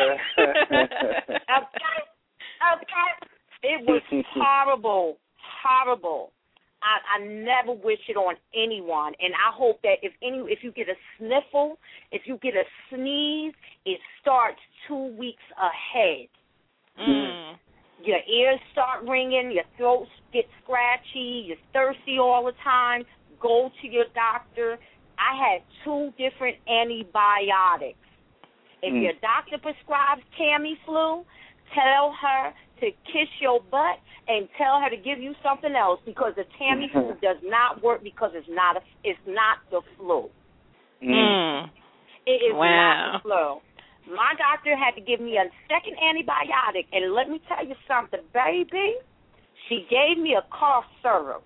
Okay. It was horrible, horrible. I never wish it on anyone, and I hope that if you get a sniffle, if you get a sneeze, it starts 2 weeks ahead. Your ears start ringing, your throat gets scratchy, you're thirsty all the time. Go to your doctor. I had 2 different antibiotics. If your doctor prescribes Tamiflu, tell her to kiss your butt and tell her to give you something else because the Tamiflu does not work because it's not the flu. It is not the flu. My doctor had to give me a second antibiotic, and let me tell you something, baby. She gave me a cough syrup.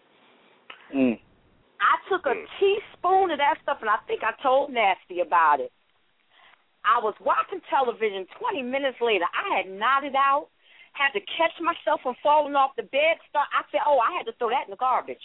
I took a teaspoon of that stuff, and I think I told Nasty about it. I was watching television. 20 minutes later, I had nodded out, had to catch myself from falling off the bed. I said, I had to throw that in the garbage.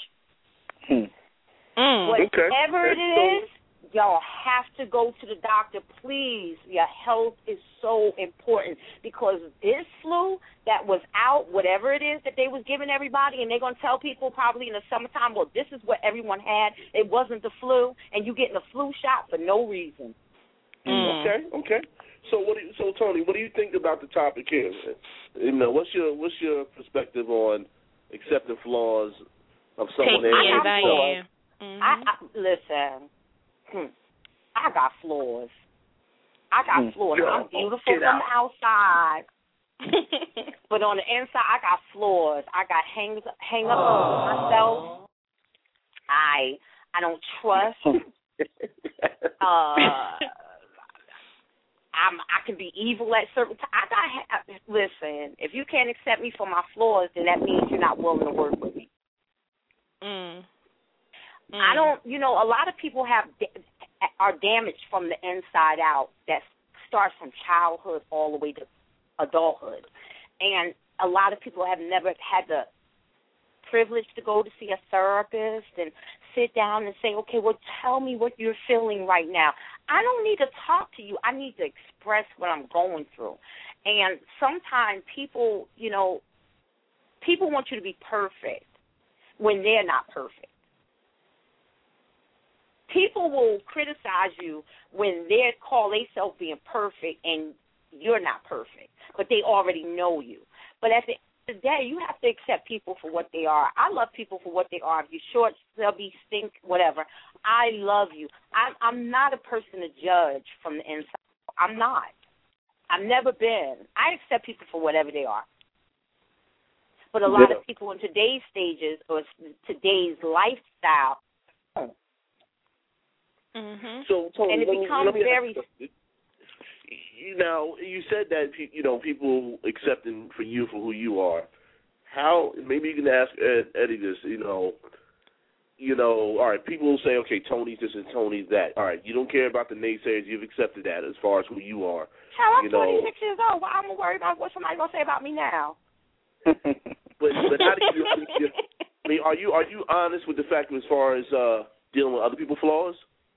Whatever it is, y'all have to go to the doctor, please. Your health is so important because this flu that was out, whatever it is that they was giving everybody, and they're going to tell people probably in the summertime, well, this is what everyone had. It wasn't the flu, and you getting a flu shot for no reason. Okay. So Tony, what do you think about the topic here? What's your perspective on accepting flaws of someone else? Listen, I got flaws. I'm beautiful from the outside, but on the inside, I got flaws. I got hang-ups on myself. I don't trust. I can be evil at certain times. Listen, if you can't accept me for my flaws, then that means you're not willing to work with me. I don't, a lot of people are damaged from the inside out. That starts from childhood all the way to adulthood. And a lot of people have never had the privilege to go to see a therapist and sit down and say, okay, well, tell me what you're feeling right now. I don't need to talk to you. I need to express what I'm going through. And sometimes people want you to be perfect when they're not perfect. People will criticize you when they call themselves being perfect and you're not perfect, but they already know you. But at the end of the day, you have to accept people for what they are. I love people for what they are. If you're short, stubby, stink, whatever, I love you. I'm not a person to judge from the inside. I'm not. I've never been. I accept people for whatever they are. But a lot of people in today's stages or today's lifestyle. Mm-hmm. So, Tony, and it becomes very. You said that people accepting for you for who you are. How? Maybe you can ask Eddie this. All right. People will say, okay, Tony's this and Tony's that. All right. You don't care about the naysayers. You've accepted that as far as who you are. Hell, I'm 26 years old. Why am I worried about what somebody's gonna say about me now? but how do you? I mean, are you honest with the fact as far as dealing with other people's flaws?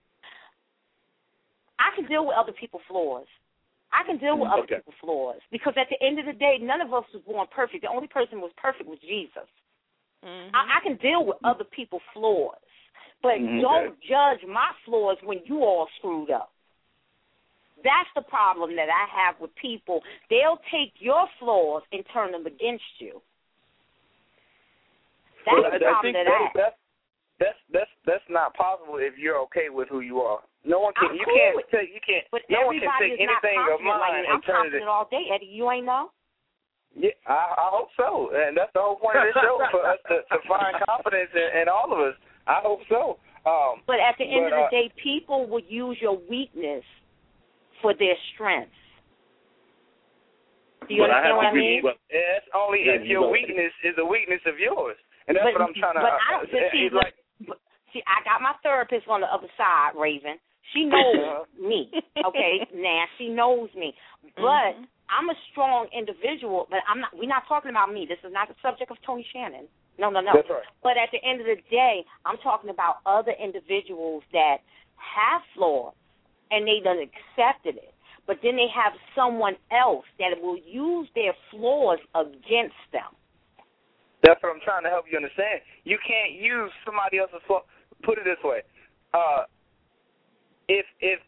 I can deal with other people's flaws. I can deal with other people's flaws because at the end of the day, none of us was born perfect. The only person who was perfect was Jesus. Mm-hmm. I can deal with other people's flaws, but don't judge my flaws when you all screwed up. That's the problem that I have with people. They'll take your flaws and turn them against you. That's the problem that's not possible if you're okay with who you are. No one can. But no one can take anything of mine like and turn it. I'm confident all day, Eddie. You ain't know. Yeah, I hope so, and that's the whole point of this show for us to find confidence in all of us. I hope so. But at the end of the day, people will use your weakness for their strength. Do you understand what I mean? It's only if your weakness is a weakness of yours, and that's what I'm trying to. But I don't see, I got my therapist on the other side, Raven. She knows me, okay? Now she knows me, but I'm a strong individual. But I'm not. We're not talking about me. This is not the subject of Tony Shannon. No. That's right. But at the end of the day, I'm talking about other individuals that have flaws, and they done accepted it. But then they have someone else that will use their flaws against them. That's what I'm trying to help you understand. You can't use somebody else's flaw. Put it this way: if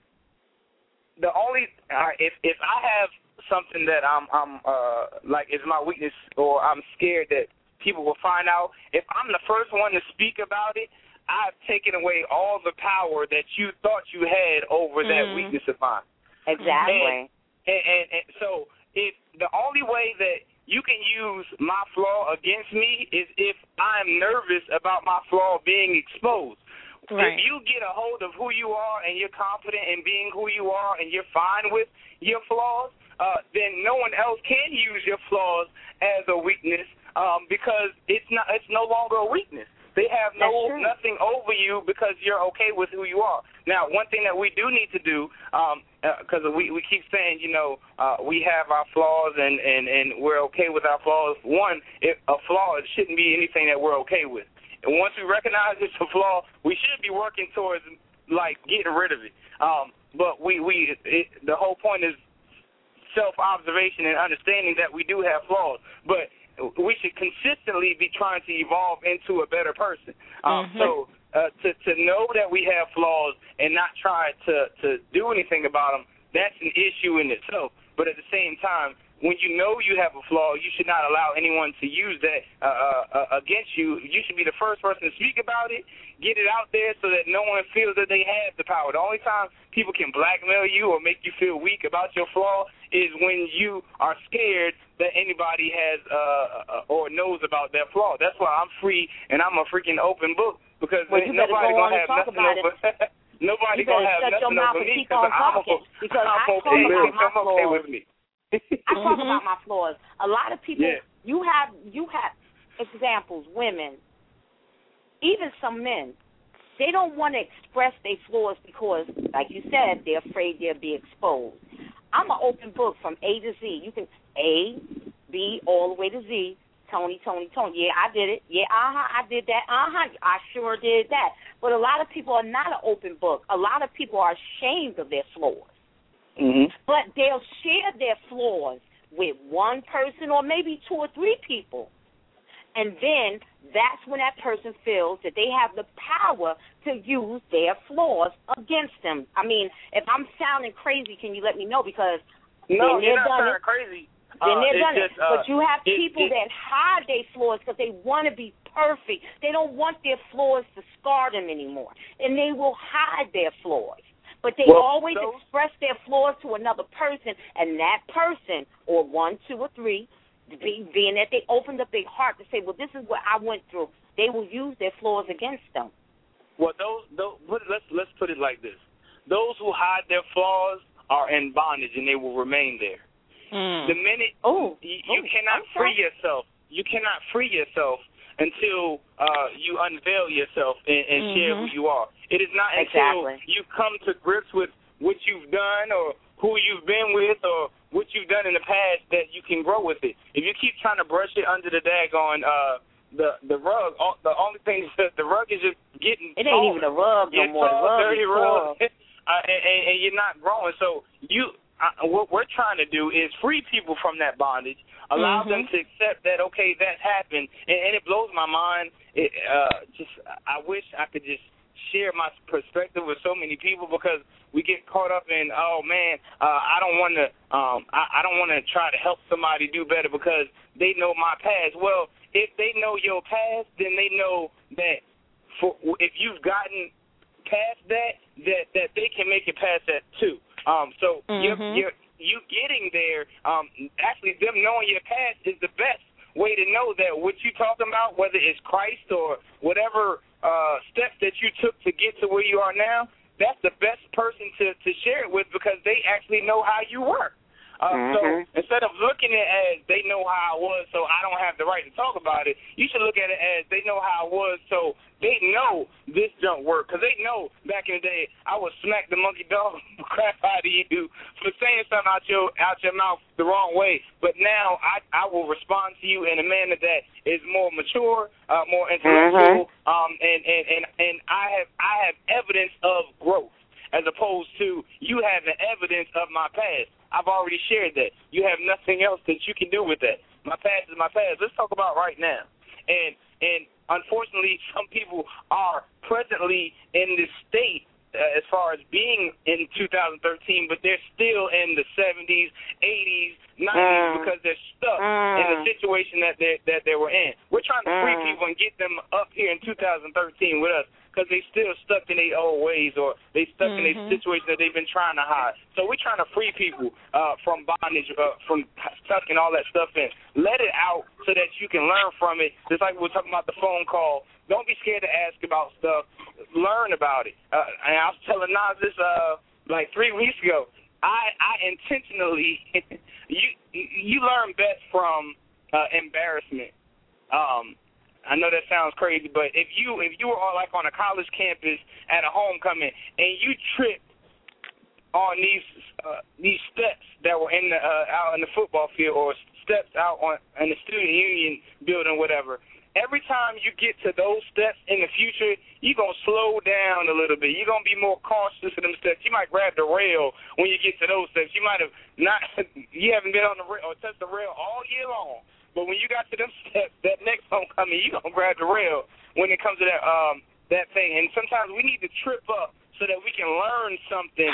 I have something that I'm like is my weakness, or I'm scared that people will find out, if I'm the first one to speak about it, I've taken away all the power that you thought you had over that weakness of mine. Exactly. And so if the only way that you can use my flaw against me is if I'm nervous about my flaw being exposed. Right. If you get a hold of who you are and you're confident in being who you are and you're fine with your flaws, then no one else can use your flaws as a weakness because it's no longer a weakness. They have nothing over you because you're okay with who you are. Now, one thing that we do need to do, because we keep saying, we have our flaws and we're okay with our flaws. One, a flaw shouldn't be anything that we're okay with. And once we recognize it's a flaw, we should be working towards, getting rid of it. But the whole point is self-observation and understanding that we do have flaws. But we should consistently be trying to evolve into a better person. So to know that we have flaws and not try to do anything about them, that's an issue in itself. But at the same time, when you know you have a flaw, you should not allow anyone to use that against you. You should be the first person to speak about it, get it out there so that no one feels that they have the power. The only time people can blackmail you or make you feel weak about your flaw is when you are scared that anybody has or knows about that flaw. That's why I'm free and I'm a freaking open book because nobody's going to have nothing over nobody going to have nothing over me because I'm okay with me. I talk about my flaws. A lot of people, you have examples, women, even some men, they don't want to express their flaws because, like you said, they're afraid they'll be exposed. I'm an open book from A to Z. You can A, B, all the way to Z. Tony. Yeah, I did it. Yeah, I did that. I sure did that. But a lot of people are not an open book. A lot of people are ashamed of their flaws. But they'll share their flaws with one person or maybe 2 or 3 people. And then that's when that person feels that they have the power to use their flaws against them. I mean, if I'm sounding crazy, can you let me know? Because no, you're not sounding crazy. Then they're done it. But you have people that hide their flaws because they want to be perfect. They don't want their flaws to scar them anymore. And they will hide their flaws. But they always express their flaws to another person, and that person, or 1, 2, or 3, being that they opened up their heart to say, well, this is what I went through, they will use their flaws against them. Well, let's put it like this. Those who hide their flaws are in bondage, and they will remain there. The minute you cannot free yourself, until you unveil yourself and share who you are. It is not until you come to grips with what you've done or who you've been with or what you've done in the past that you can grow with it. If you keep trying to brush it under the daggone the rug, the only thing is the rug is just getting it ain't even a rug no more. The rug dirty is rug, and you're not growing. So what we're trying to do is free people from that bondage, allow them to accept that, okay, that happened, and it blows my mind. I wish I could just share my perspective with so many people because we get caught up in, oh man, I don't want to try to help somebody do better because they know my past. Well, if they know your past, then they know that if you've gotten past that they can make it past that too. So you getting there, actually them knowing your past is the best way to know that what you talking about, whether it's Christ or whatever steps that you took to get to where you are now, that's the best person to share it with because they actually know how you were. So instead of looking at it as they know how I was, so I don't have the right to talk about it, you should look at it as they know how I was, so they know this don't work. Because they know back in the day I would smack the monkey dog crap out of you for saying something out your mouth the wrong way. But now I will respond to you in a manner that is more mature, more intellectual, and I have evidence of growth as opposed to you having evidence of my past. I've already shared that. You have nothing else that you can do with that. My past is my past. Let's talk about right now. And unfortunately, some people are presently in this state as far as being in 2013, but they're still in the 70s, 80s, 90s because they're stuck in the situation that they were in. We're trying to free people and get them up here in 2013 with us because they still stuck in their old ways or they stuck in a situation that they've been trying to hide. So we're trying to free people from bondage, from stuck and all that stuff in. Let it out so that you can learn from it. Just like we were talking about the phone call. Don't be scared to ask about stuff. Learn about it. And I was telling Nas this like 3 weeks ago. I intentionally, you learn best from embarrassment. I know that sounds crazy, but if you were like on a college campus at a homecoming and you tripped on these steps that were in the out in the football field or steps out in the student union building, whatever. Every time you get to those steps in the future, you're going to slow down a little bit. You're going to be more cautious of them steps. You might grab the rail when you get to those steps. You might have you haven't been on the rail or touched the rail all year long. But when you got to them steps, that next homecoming, you're going to grab the rail when it comes to that thing. And sometimes we need to trip up so that we can learn something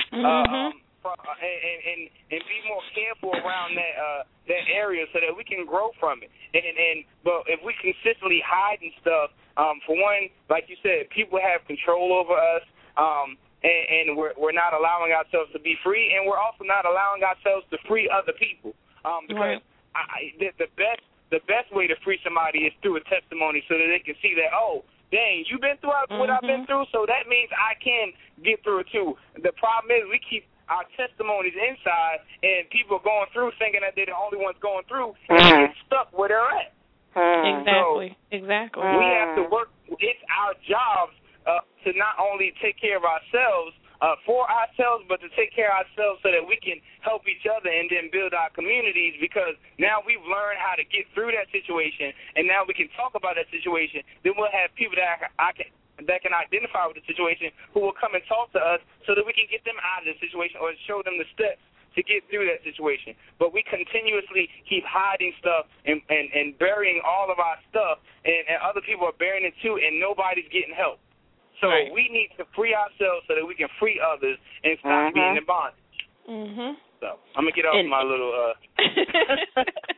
and be more careful around that area so that we can grow from it. But if we consistently hiding stuff, for one, like you said, people have control over us, and we're not allowing ourselves to be free, and we're also not allowing ourselves to free other people. Because the best way to free somebody is through a testimony so that they can see that, oh, dang, you've been through what I've been through, so that means I can get through it too. The problem is we keep our testimonies inside, and people are going through thinking that they're the only ones going through, and they get stuck where they're at. Exactly. We have to work. It's our jobs to not only take care of ourselves, for ourselves, but to take care of ourselves so that we can help each other and then build our communities, because now we've learned how to get through that situation, and now we can talk about that situation. Then we'll have people that can identify with the situation who will come and talk to us so that we can get them out of the situation or show them the steps to get through that situation. But we continuously keep hiding stuff and burying all of our stuff, and other people are burying it too, and nobody's getting help. So we need to free ourselves so that we can free others and stop being in bondage. So I'm going to get off my little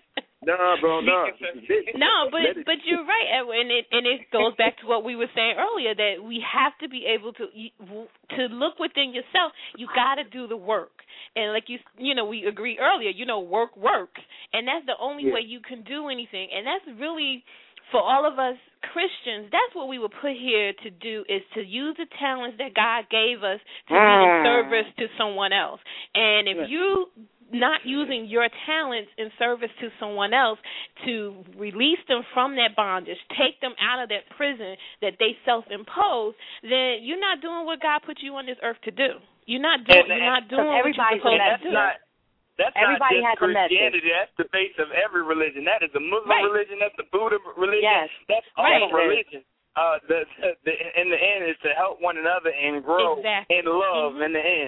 Nah, bro, nah. No, but you're right, Edwin, and it goes back to what we were saying earlier, that we have to be able to look within yourself. You got to do the work, and like you know, we agreed earlier. You know, work works, and that's the only way you can do anything, and that's really. For all of us Christians, that's what we were put here to do, is to use the talents that God gave us to be in service to someone else. And if you not using your talents in service to someone else to release them from that bondage, take them out of that prison that they self-impose, then you're not doing what God put you on this earth to do. You're not doing what you're supposed to do. That's everybody not just Christianity. That's the base of every religion. That is the Muslim religion. That's the Buddha religion. Yes. That's all religion. In the end, is to help one another and grow in love. In the end,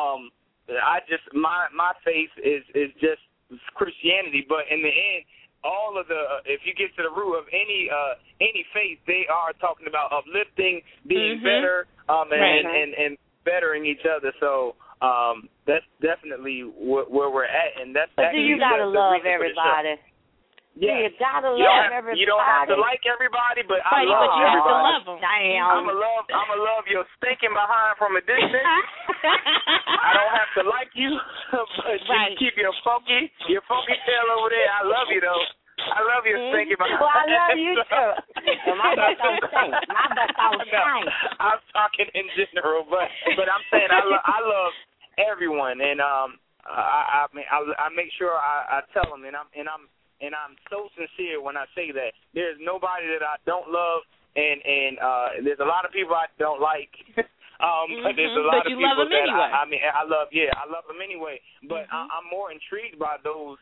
my faith is just Christianity. But in the end, all of if you get to the root of any faith, they are talking about uplifting, being better, and bettering each other. So. That's definitely where we're at, and that's. But you gotta love everybody. Yeah, you gotta love everybody. You don't have to like everybody, but I love you everybody. have to love them. Damn. I'ma love your stinking behind from a distance. I don't have to like you, but you keep your funky tail over there. I love you though. I love your stinking behind. Well, I love you too. My butt don't stink. I'm talking in general, but I'm saying I love everyone, and I make sure I tell them, and I'm so sincere when I say that. There's nobody that I don't love, and there's a lot of people I don't like. But there's a lot of people that anyway. I love them anyway. But I'm more intrigued by those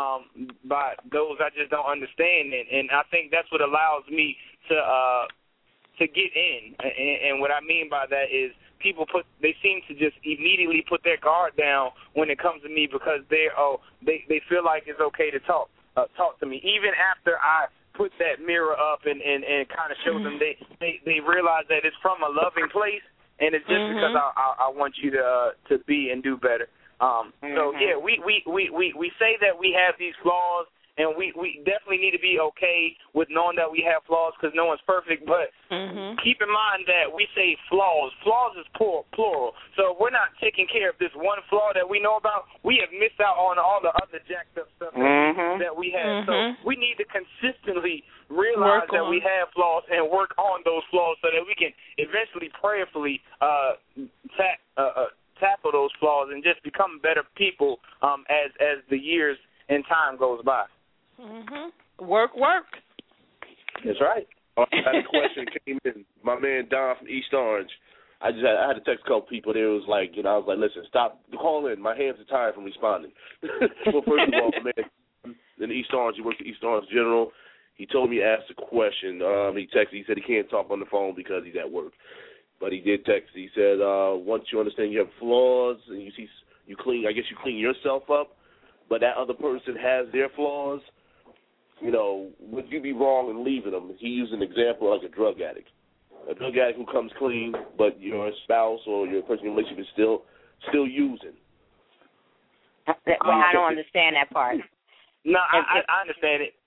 I just don't understand, and I think that's what allows me to get in. And what I mean by that is people they seem to just immediately put their guard down when it comes to me, because they feel like it's okay to talk to me, even after I put that mirror up and kind of show them. They realize that it's from a loving place, and it's just because I want you to be and do better. So yeah, we say that we have these flaws, and we definitely need to be okay with knowing that we have flaws, because no one's perfect. But keep in mind that we say flaws. Flaws is plural. So if we're not taking care of this one flaw that we know about, we have missed out on all the other jacked up stuff that we have. So we need to consistently realize that we have flaws and work on those flaws, so that we can eventually prayerfully tackle those flaws and just become better people as the years and time goes by. Work. That's right. I had a question came in. My man Don from East Orange. I had to text a couple people there. It was like, I was like, listen, stop calling. My hands are tired from responding. Well, first of all, man, in East Orange, he works at East Orange General. He told me to ask a question. He texted. He said he can't talk on the phone because he's at work. But he did text. He said, once you understand you have flaws and you clean, I guess you clean yourself up, but that other person has their flaws, would you be wrong in leaving them? He used an example like a drug addict. A drug addict who comes clean, but your spouse or your person in a relationship is still using. I don't understand that part. No, I understand it.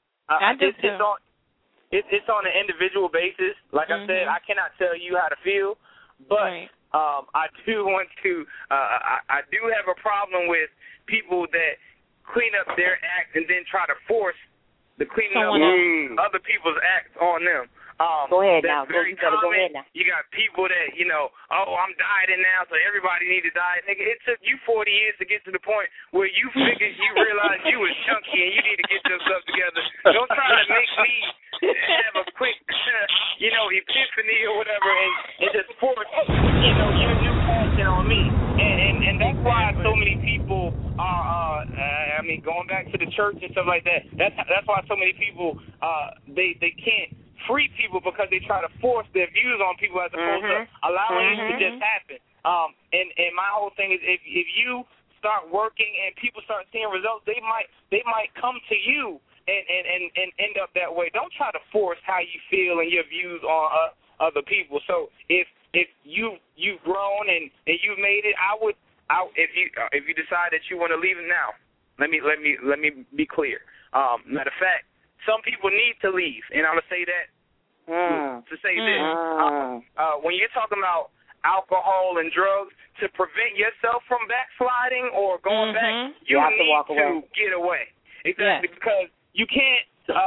It's on an individual basis. Like I said, I cannot tell you how to feel, but I do want to. I do have a problem with people that clean up their act and then try to force the cleaning up of other people's acts on them. Go ahead now. Very common. Go ahead now. You got people that, I'm dieting now, so everybody need to diet. Nigga, it took you 40 years to get to the point where you figured you realized you was chunky and you need to get yourself together. Don't try to make me have a quick, epiphany or whatever and just force, your new passion on me. And that's why so many people are, going back to the church and stuff like that. That's why so many people, they can't free people, because they try to force their views on people as opposed to allowing it to just happen. And my whole thing is, if you start working and people start seeing results, they might come to you and end up that way. Don't try to force how you feel and your views on other people. So if you've grown and you've made it, if you decide that you want to leave it now, let me be clear. Matter of fact, some people need to leave, and I'm gonna say that to say this. When you're talking about alcohol and drugs, to prevent yourself from backsliding or going back, you need to get away. Exactly, because you can't.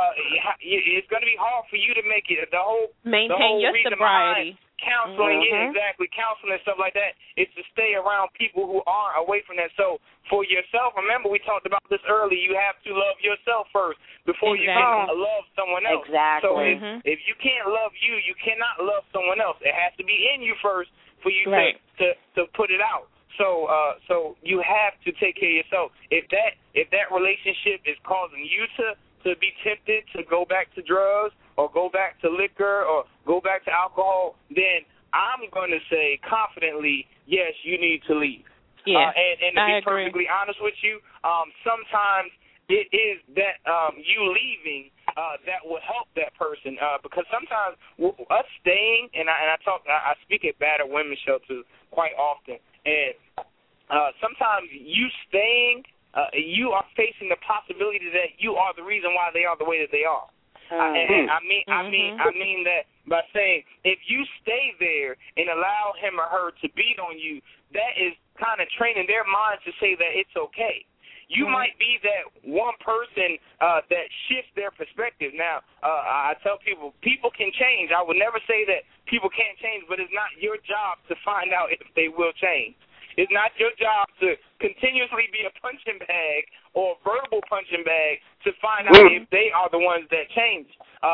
It's going to be hard for you to make it. Maintain your sobriety. Counseling, exactly. Counseling and stuff like that is to stay around people who are away from that. So for yourself, remember we talked about this earlier. You have to love yourself first before you can love someone else. Exactly. So if you can't love you, you cannot love someone else. It has to be in you first for you to put it out. So you have to take care of yourself. If that relationship is causing you to be tempted to go back to drugs or go back to liquor or go back to alcohol, then I'm going to say confidently, yes, you need to leave. Yeah, and to be perfectly honest with you, sometimes it is that you leaving that will help that person because sometimes us staying, and I speak at battered women's shelters quite often, and sometimes you staying, you are facing the possibility that you are the reason why they are the way that they are. And I mean that by saying if you stay there and allow him or her to beat on you, that is kind of training their minds to say that it's okay. You might be that one person that shifts their perspective. Now, I tell people can change. I would never say that people can't change, but it's not your job to find out if they will change. It's not your job to continuously be a punching bag or a verbal punching bag to find out if they are the ones that change.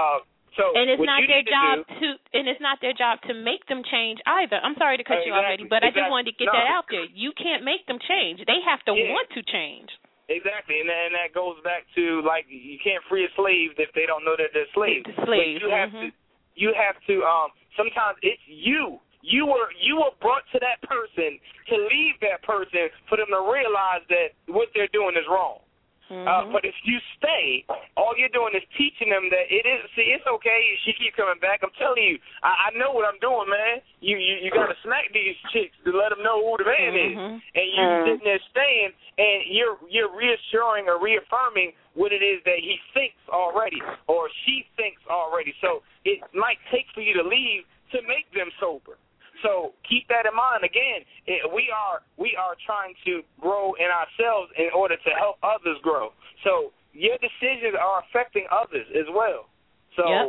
And it's not their job it's not their job to make them change either. I'm sorry to cut you already, but I just wanted to get that out there. You can't make them change. They have to want to change. Exactly, and that goes back to like you can't free a slave if they don't know that they're slaves. Slaves. You have to. Sometimes it's you. You were brought to that person to leave that person for them to realize that what they're doing is wrong. But if you stay, all you're doing is teaching them that it's okay. She keep coming back. I'm telling you, I know what I'm doing, man. You got to smack these chicks to let them know who the man is. And you sitting there staying, and you're reassuring or reaffirming what it is that he thinks already or she thinks already. So it might take for you to leave to make them sober. So keep that in mind. Again, we are trying to grow in ourselves in order to help others grow. So your decisions are affecting others as well. So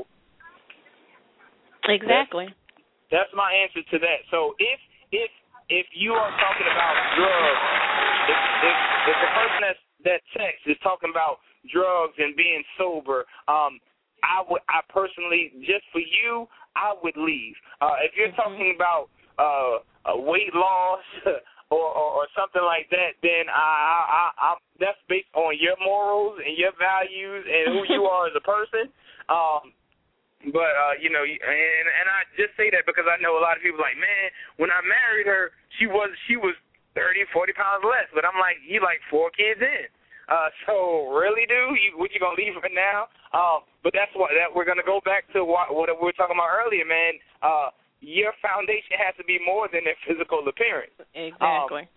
exactly. That's my answer to that. So if you are talking about drugs, if the person that texts is talking about drugs and being sober, I personally, just for you, I would leave. If you're talking about a weight loss or something like that, then that's based on your morals and your values and who you are as a person. But you know, and I just say that because I know a lot of people like, man, when I married her, she was 30, 40 pounds less. But I'm like, you like 4 kids in. So really, dude, what you gonna leave her now? But that's that we're gonna go back to what we were talking about earlier, man. Your foundation has to be more than their physical appearance. Exactly.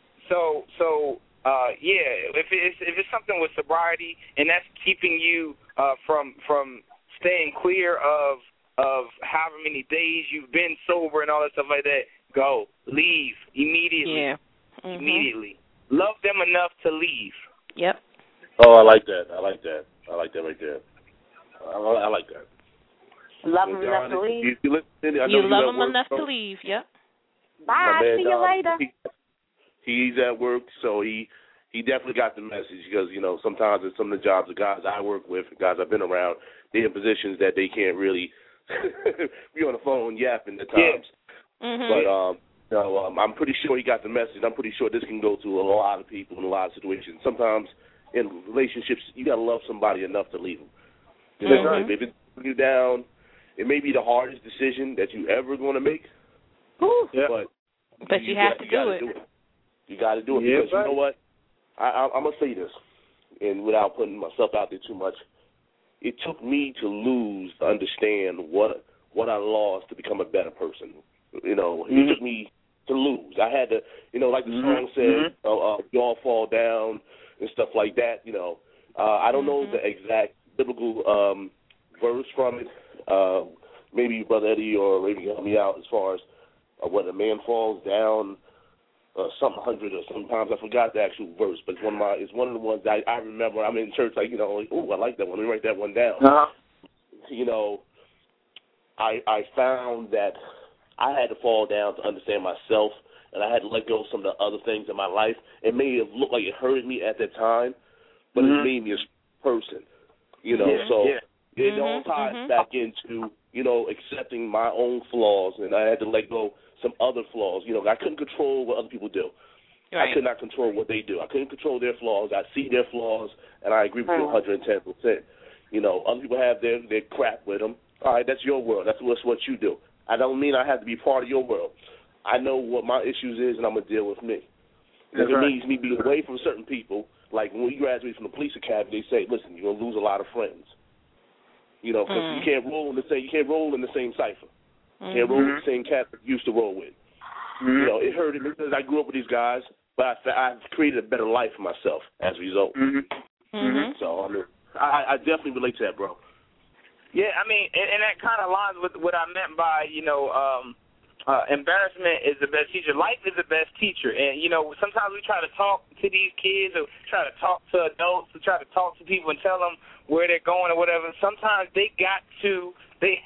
If it's something with sobriety and that's keeping you from staying clear of however many days you've been sober and all that stuff like that, go, leave immediately. Yeah. Immediately. Love them enough to leave. Yep. Oh, I like that. I like that right there. I like that. Love them enough to leave. You love them enough to leave. Yep. Bye. See you later. He's at work, so he definitely got the message because, you know, sometimes in some of the jobs, the guys I work with, guys I've been around, they're in positions that they can't really be on the phone yapping at times. Yeah. But I'm pretty sure he got the message. I'm pretty sure this can go to a lot of people in a lot of situations. Sometimes in relationships, you got to love somebody enough to leave them. You know, if it's putting you down, it may be the hardest decision that you ever going to make. But you have to do it. You got to do it because you know what? I'm going to say this, and without putting myself out there too much, it took me to understand what I lost to become a better person. You know, it took me to lose. I had to, you know, like the song said, you all fall down and stuff like that. You know, I don't know the exact biblical verse from it. Maybe Brother Eddie or maybe help me out as far as when a man falls down, some 100 or sometimes I forgot the actual verse, but it's one of the ones I remember. I'm in church like, I like that one. Let me write that one down. I found that I had to fall down to understand myself, and I had to let go of some of the other things in my life. It may have looked like it hurt me at that time, but it made me a person. It all ties back into accepting my own flaws, and I had to let go some other flaws. I couldn't control what other people do. Right. I could not control what they do. I couldn't control their flaws. I see their flaws, and I agree with you 110%. Other people have their crap with them. All right, that's your world. That's what you do. I don't mean I have to be part of your world. I know what my issues is, and I'm going to deal with me. If it means me being away from certain people, like when we graduate from the police academy, they say, listen, you're going to lose a lot of friends. Because you can't roll in the same cipher. You can't roll with the same cat that you used to roll with. It hurted me because I grew up with these guys, but I've created a better life for myself as a result. So I definitely relate to that, bro. Yeah, I mean, and that kind of aligns with what I meant by, embarrassment is the best teacher. Life is the best teacher. And, sometimes we try to talk to these kids or try to talk to adults or try to talk to people and tell them where they're going or whatever. Sometimes they have to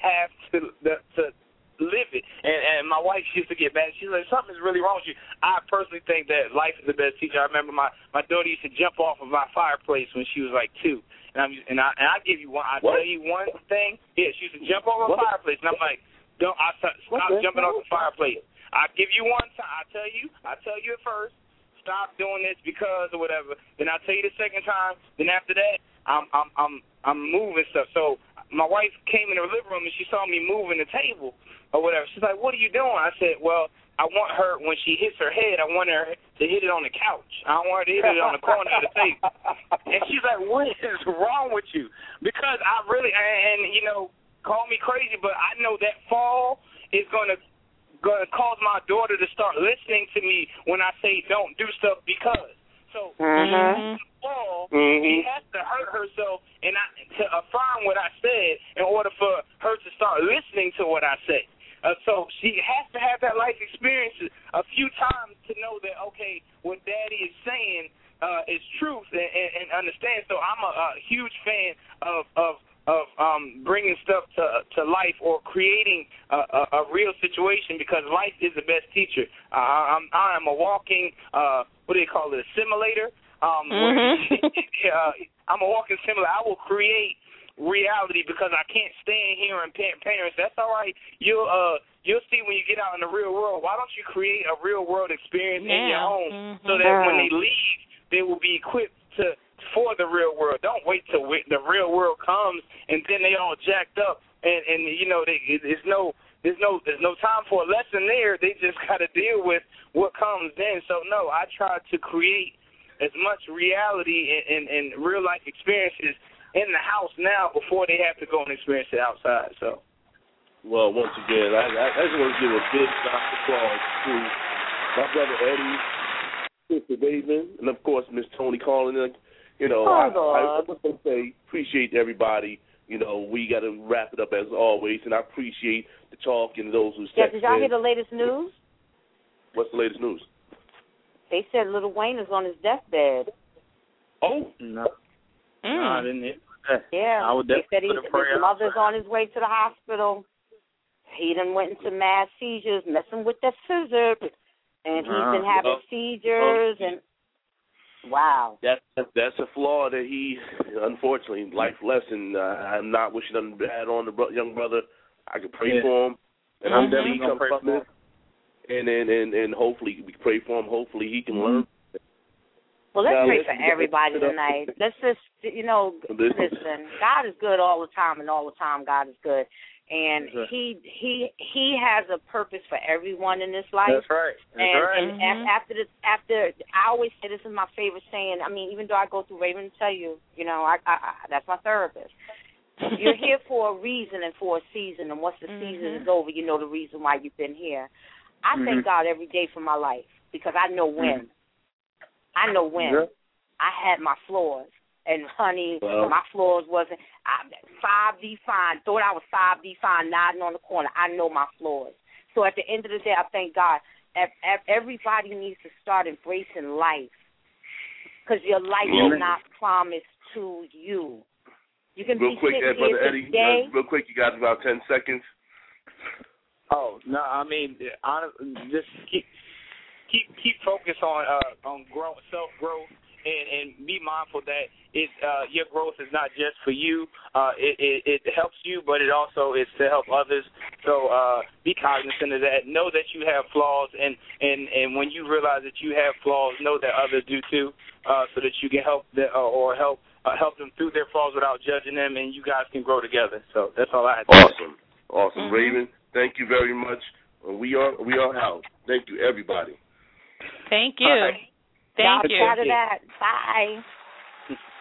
live it. And my wife used to get mad. She's like, something's really wrong with you. I personally think that life is the best teacher. I remember my daughter used to jump off of my fireplace when she was like 2. And I give you one. I tell you one thing. Yeah, she used to jump over a fireplace, and I'm like, stop jumping off the fireplace. I give you one time. I tell you at first, stop doing this because or whatever. Then I tell you the second time. Then after that, I'm moving stuff. So my wife came in the living room and she saw me moving the table or whatever. She's like, "What are you doing?" I said, "Well, I want her when she hits her head. I want her to hit it on the couch. I don't want her to hit it on the corner of the table." And she's like, "What is wrong with you?" Because I really call me crazy, but I know that fall is going to cause my daughter to start listening to me when I say don't do stuff because. So fall, she has to hurt herself and to affirm what I said in order for her to start listening to what I say. So she has to have that life experience a few times to know that, okay, what Daddy is saying is truth and understand. So I'm a huge fan of bringing stuff to life or creating a real situation because life is the best teacher. I am a walking, what do they call it, a simulator? I'm a walking simulator. I will create reality because I can't stand here and parents. That's all right. You'll see when you get out in the real world. Why don't you create a real world experience in your home so that when they leave, they will be equipped for the real world. Don't wait till the real world comes and then they all jacked up and there's no time for a lesson there. They just got to deal with what comes then. So no, I try to create as much reality and real life experiences in the house now before they have to go and experience it outside. So, well, once again, I just want to give a big round of applause to my brother Eddie, Mr. David, and of course Miss Tony calling in. I want to say appreciate everybody. We got to wrap it up as always, and I appreciate the talk and those who said. Yeah, did y'all hear the latest news? What's the latest news? They said Lil Wayne is on his deathbed. Oh no. No, I didn't hear that. Yeah, they said his mother's on his way to the hospital. He done went into mass seizures, messing with the scissors, and he's been having seizures and. Wow. That's a flaw that he, unfortunately, life lesson. I'm not wishing nothing bad on the young brother. I can pray for him, and I'm definitely going to pray for him. And hopefully we can pray for him. Hopefully he can learn. Well, let's pray for everybody tonight. Let's just, listen. God is good all the time, and all the time God is good. And he has a purpose for everyone in this life. That's right. And after I always say this is my favorite saying. I mean, even though I go through Raven, tell you, I that's my therapist. You're here for a reason and for a season, and once the season is over, you know the reason why you've been here. I thank God every day for my life because I know when. I know when. I had my flaws, And honey, my flaws wasn't. 5D fine. Thought I was 5D fine, nodding on the corner. I know my flaws. So at the end of the day, I thank God. Everybody needs to start embracing life, because your life is not promised to you. You can real be quick, sitting Brother here Eddie. today. Real quick, you got about 10 seconds. Oh no, I mean, just keep focused on self growth, and be mindful that your growth is not just for you. It helps you, but it also is to help others. So be cognizant of that. Know that you have flaws, and when you realize that you have flaws, know that others do too, so that you can help them help them through their flaws without judging them, and you guys can grow together. So that's all I had to say. Awesome. Raven, thank you very much. We are out. Thank you, everybody. Thank you. Right. Thank you. Out of that. Bye.